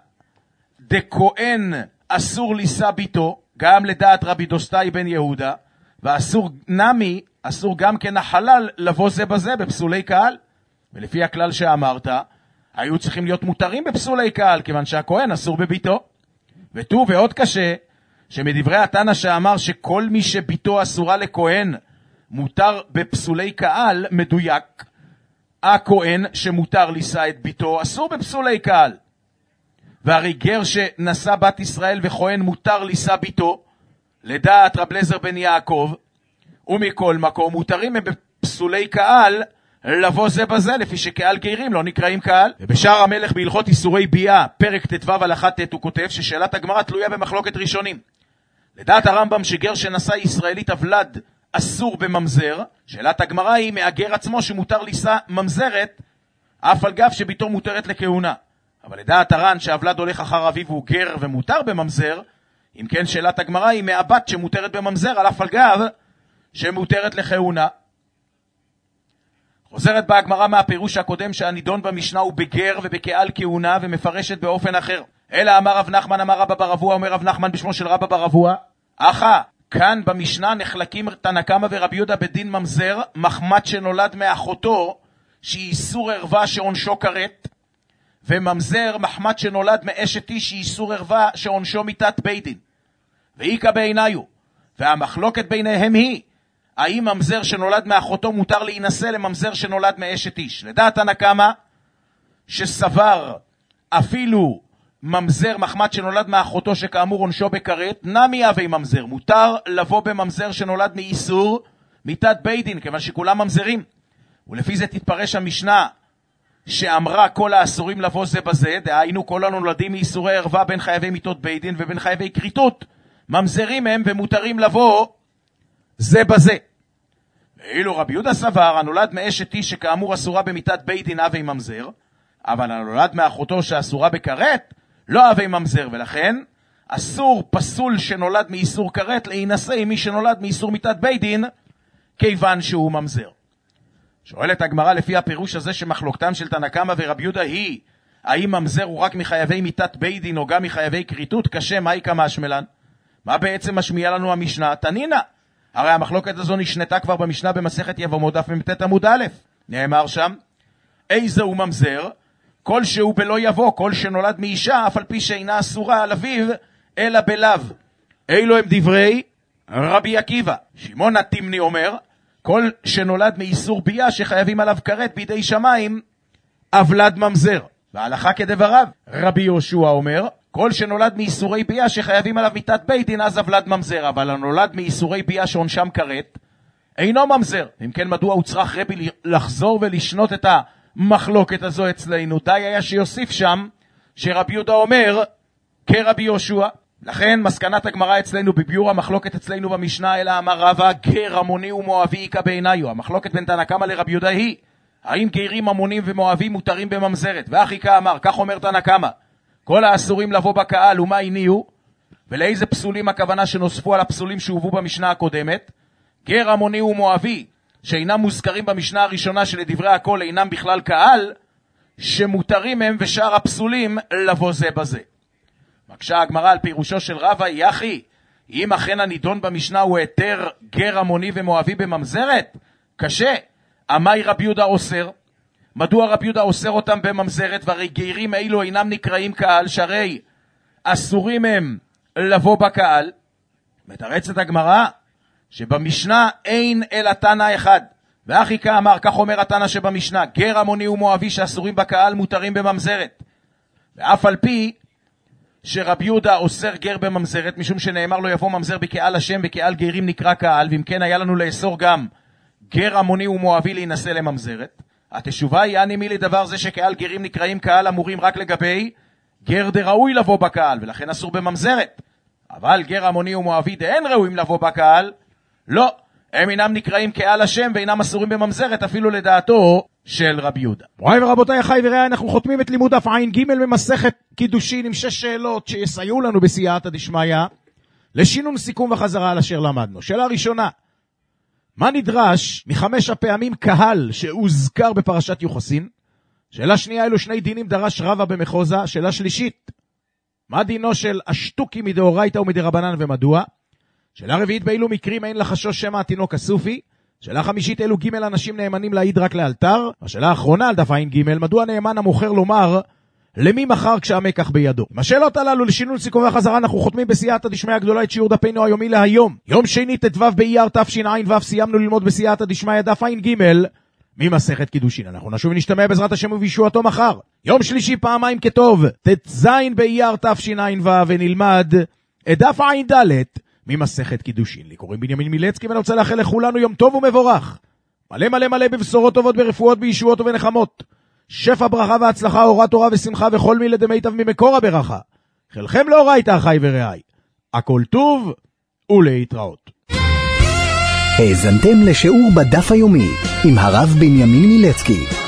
דכהן אסור לישא ביתו, גם לדעת רבי דוסתאי בן יהודה, ואסור נמי, אסור גם כן החלל לבוא זה בזה בפסולי קהל. ולפי הכלל שאמרת, היו צריכים להיות מותרים בפסולי קהל, כיוון שהכהן אסור בביתו. ותו ועוד קשה, שמדברי התנא שאמר שכל מי שביתו אסורה לכהן, מותר בפסולי קהל, מדויק. הכהן שמותר לישא את ביתו אסור בפסולי קהל. והרי גר שנשא בת ישראל וכהן מותר לישא ביתו, לדעת רב אליעזר בן יעקב, ומכל מקום מותרים הם בפסולי קהל לבוא זה בזה, לפי שקהל גרים לא נקראים קהל. ובשער המלך בהלכות איסורי ביאה, פרק ט"ו הלכה ט', הוא כותב ששאלת הגמרא תלויה במחלוקת ראשונים. לדעת הרמב"ם שגר שנשא ישראלית אבלד אסור בממזר, שאלת הגמרא היא מהגר עצמו שמותר לישא ממזרת, אף על גב שביתו מותרת לכהונה. אבל לדעת הר"ן שאבלד הולך אחר אביו והוא גר ומותר בממזר, אם כן שאלת הגמרא היא מהבת שמותרת בממזר, על אף על גב שמותרת לכהונה. חוזרת בה הגמרא מהפירוש הקודם שהנידון במשנה הוא בגר ובקהל כהונה, ומפרשת באופן אחר. אלא אמר רב נחמן אמר רבא בר אבוה, אומר רב נחמן בשמו של רבא בר אבוה, אחא, כאן במשנה נחלקים תנא קמא ורבי יהודה בדין ממזר, מחמת שנולד מאחותו שהיא איסור ערווה שעונשו כרת, וממזר מחמת שנולד מאשת איש שהיא איסור ערווה שעונשו מיתת בית דין. ואיכא בעיניו, והמחלוקת ביניהם היא, האם ממזר שנולד מאחותו מותר להינשא לממזר שנולד מאשת איש. לדעת תנא קמא שסבר אפילו ממזר מחמת שנולד מאחותו שכאמור עונשו בכרת, נמי הווי ממזר, מותר לבוא בממזר שנולד מאיסור מיתת בית דין, כיוון שכולם ממזרים. ולפי זה תתפרש המשנה שאמרה כל האסורים לבוא זה בזה, דהיינו כל הנולדים מאיסורי ערווה בין חייבי מיתות בית דין ובין חייבי כריתות, ממזרים הם ומותרים לבוא זה בזה. ואילו רבי יהודה סבר, הנולד מאשת איש שכאמור אסורה במיתת בית דין הווי ממזר, אבל הנולד מאחותו שאסורה בכרת לא הווי ממזר, ולכן אסור פסול שנולד מאיסור כרת להינשא עם מי שנולד מאיסור מיתת בית דין, כיוון שהוא ממזר. שואלת הגמרא לפי הפירוש הזה שמחלוקתם של תנא קמא ורבי יהודה היא, האם ממזר הוא רק מחייבי מיתת בית דין או גם מחייבי כריתות? קשה, מהי כמה השמלן? מה בעצם משמיע לנו המשנה? תנינה. הרי המחלוקת הזו נשנתה כבר במשנה במסכת יבמות דף מ"ט עמוד א'. נאמר שם, איזה הוא ממזר? כל שהוא בלא יבוא, כל שנולד מאישה, אף על פי שאינה אסורה על אביו, אלא בלאו. אילו הם דברי רבי עקיבא. שמעון התימני אומר, כל שנולד מאיסור ביאה שחייבים עליו כרת בידי שמיים, אבלד ממזר. וההלכה כדבריו. רבי יהושע אומר, כל שנולד מאיסורי ביה שחייבים עליו מיתת בית דין אז אבלד ממזר, אבל הנולד מאיסורי ביה שעונשם כרת, אינו ממזר. אם כן, מדוע הוא צריך רבי לחזור ולשנות את המחלוקת הזו אצלנו? די היה שיוסיף שם שרבי יהודה אומר כרבי יהושע. לכן מסקנת הגמרא אצלנו בביאור המחלוקת אצלנו במשנה, אלא אמר רבא גר עמוני ומואבי איכא בעיניו. המחלוקת בין תנא קמא לרבי יהודה היא האם גרים עמונים ומואבים מותרים בממזרת. ואח איכא אמר, כך אומר תנא קמא, כל האסורים לבוא בקהל ומה הניעו, ולאיזה פסולים הכוונה שנוספו על הפסולים שהובאו במשנה הקודמת. גר עמוני ומואבי שאינם מוזכרים במשנה הראשונה שלדברי הכל אינם בכלל קהל, שמותרים הם ושאר הפסולים לבוא זה בזה. מקשה הגמרא על פירושו של רבא, יחי, אם אכן הנידון במשנה הוא היתר גר עמוני ומואבי בממזרת, קשה. אמי רבי יהודה אוסר? מדוע רבי יהודה אוסר אותם בממזרת? והרי גרים אילו אינם נקראים קהל, שהרי אסורים הם לבוא בקהל. מתרצת הגמרא שבמשנה אין אלא תנא אחד. ואח איכא אמר, כך אומר התנא שבמשנה, גר עמוני ומואבי שאסורים בקהל מותרים בממזרת. ואף על פי שרבי יהודה אוסר גר בממזרת, משום שנאמר לו יבוא ממזר בקהל השם, בקהל גרים נקרא קהל, ואם כן היה לנו לאסור גם גר עמוני ומואבי להינשא לממזרת. התשובה היא, אני מי לדבר זה שקהל גרים נקראים קהל אמורים רק לגבי גר דראוי לבוא בקהל, ולכן אסור בממזרת. אבל גר עמוני ומואבי דאין ראויים לבוא בקהל, לא, הם אינם נקראים קהל השם ואינם אסורים בממזרת, אפילו לדעתו של רבי יהודה. מוריי ורבותיי, אחי ורעי, אנחנו חותמים את לימוד דף ע"ג במסכת קידושין עם 6 שאלות שיסייעו לנו בסייעתא דשמיא לשינון סיכום וחזרה על אשר למדנו. שאלה ראשונה, מה נדרש מ5 הפעמים קהל שהוזכר בפרשת יוחסין? שאלה שנייה, אלו 2 דינים דרש רבא במחוזה. שאלה שלישית, מה דינו של השטוקי מדאורייתא ומדרבנן ומדוע? שאלה רביעית, באילו מקרים אין לחשוש שמא התינוק הסופי? שאלה חמישית, אלו ג' אנשים נאמנים להעיד רק לאלתר? השאלה האחרונה על דף ע"ג, מדוע נאמן המוכר לומר למי מחר כשהמקח בידו? עם השאלות הללו לשינון סיכום וחזרה אנחנו חותמים בסייעתא דשמיא הגדולה את שיעור דפנו היומי להיום. יום שני ט"ו באייר תשע"ו, סיימנו ללמוד בסייעתא דשמיא דף ע"ג ממסכת קידושין. אנחנו נשוב ונשתמע בעזרת השם ובישועתו מחר. יום שלישי פעמיים כטוב, ט"ז באייר תשע"ו, ונלמד את דף ע"ד ממסכת קידושין. לי קוראים בנימין מילצקי, ואני רוצה לאחל לכולנו יום טוב ומבורך, מלא מלא מלא בבשורות טובות, ברפואות, בישועות ובנחמות, שפע ברכה והצלחה, אורת תורה ושמחה, וכל מילי דמיטב ממקור הברכה. חלכם לאורייתא אחי ורעי, הכל טוב ולהתראות. האזנתם לשיעור בדף היומי עם הרב בנימין מילצקי.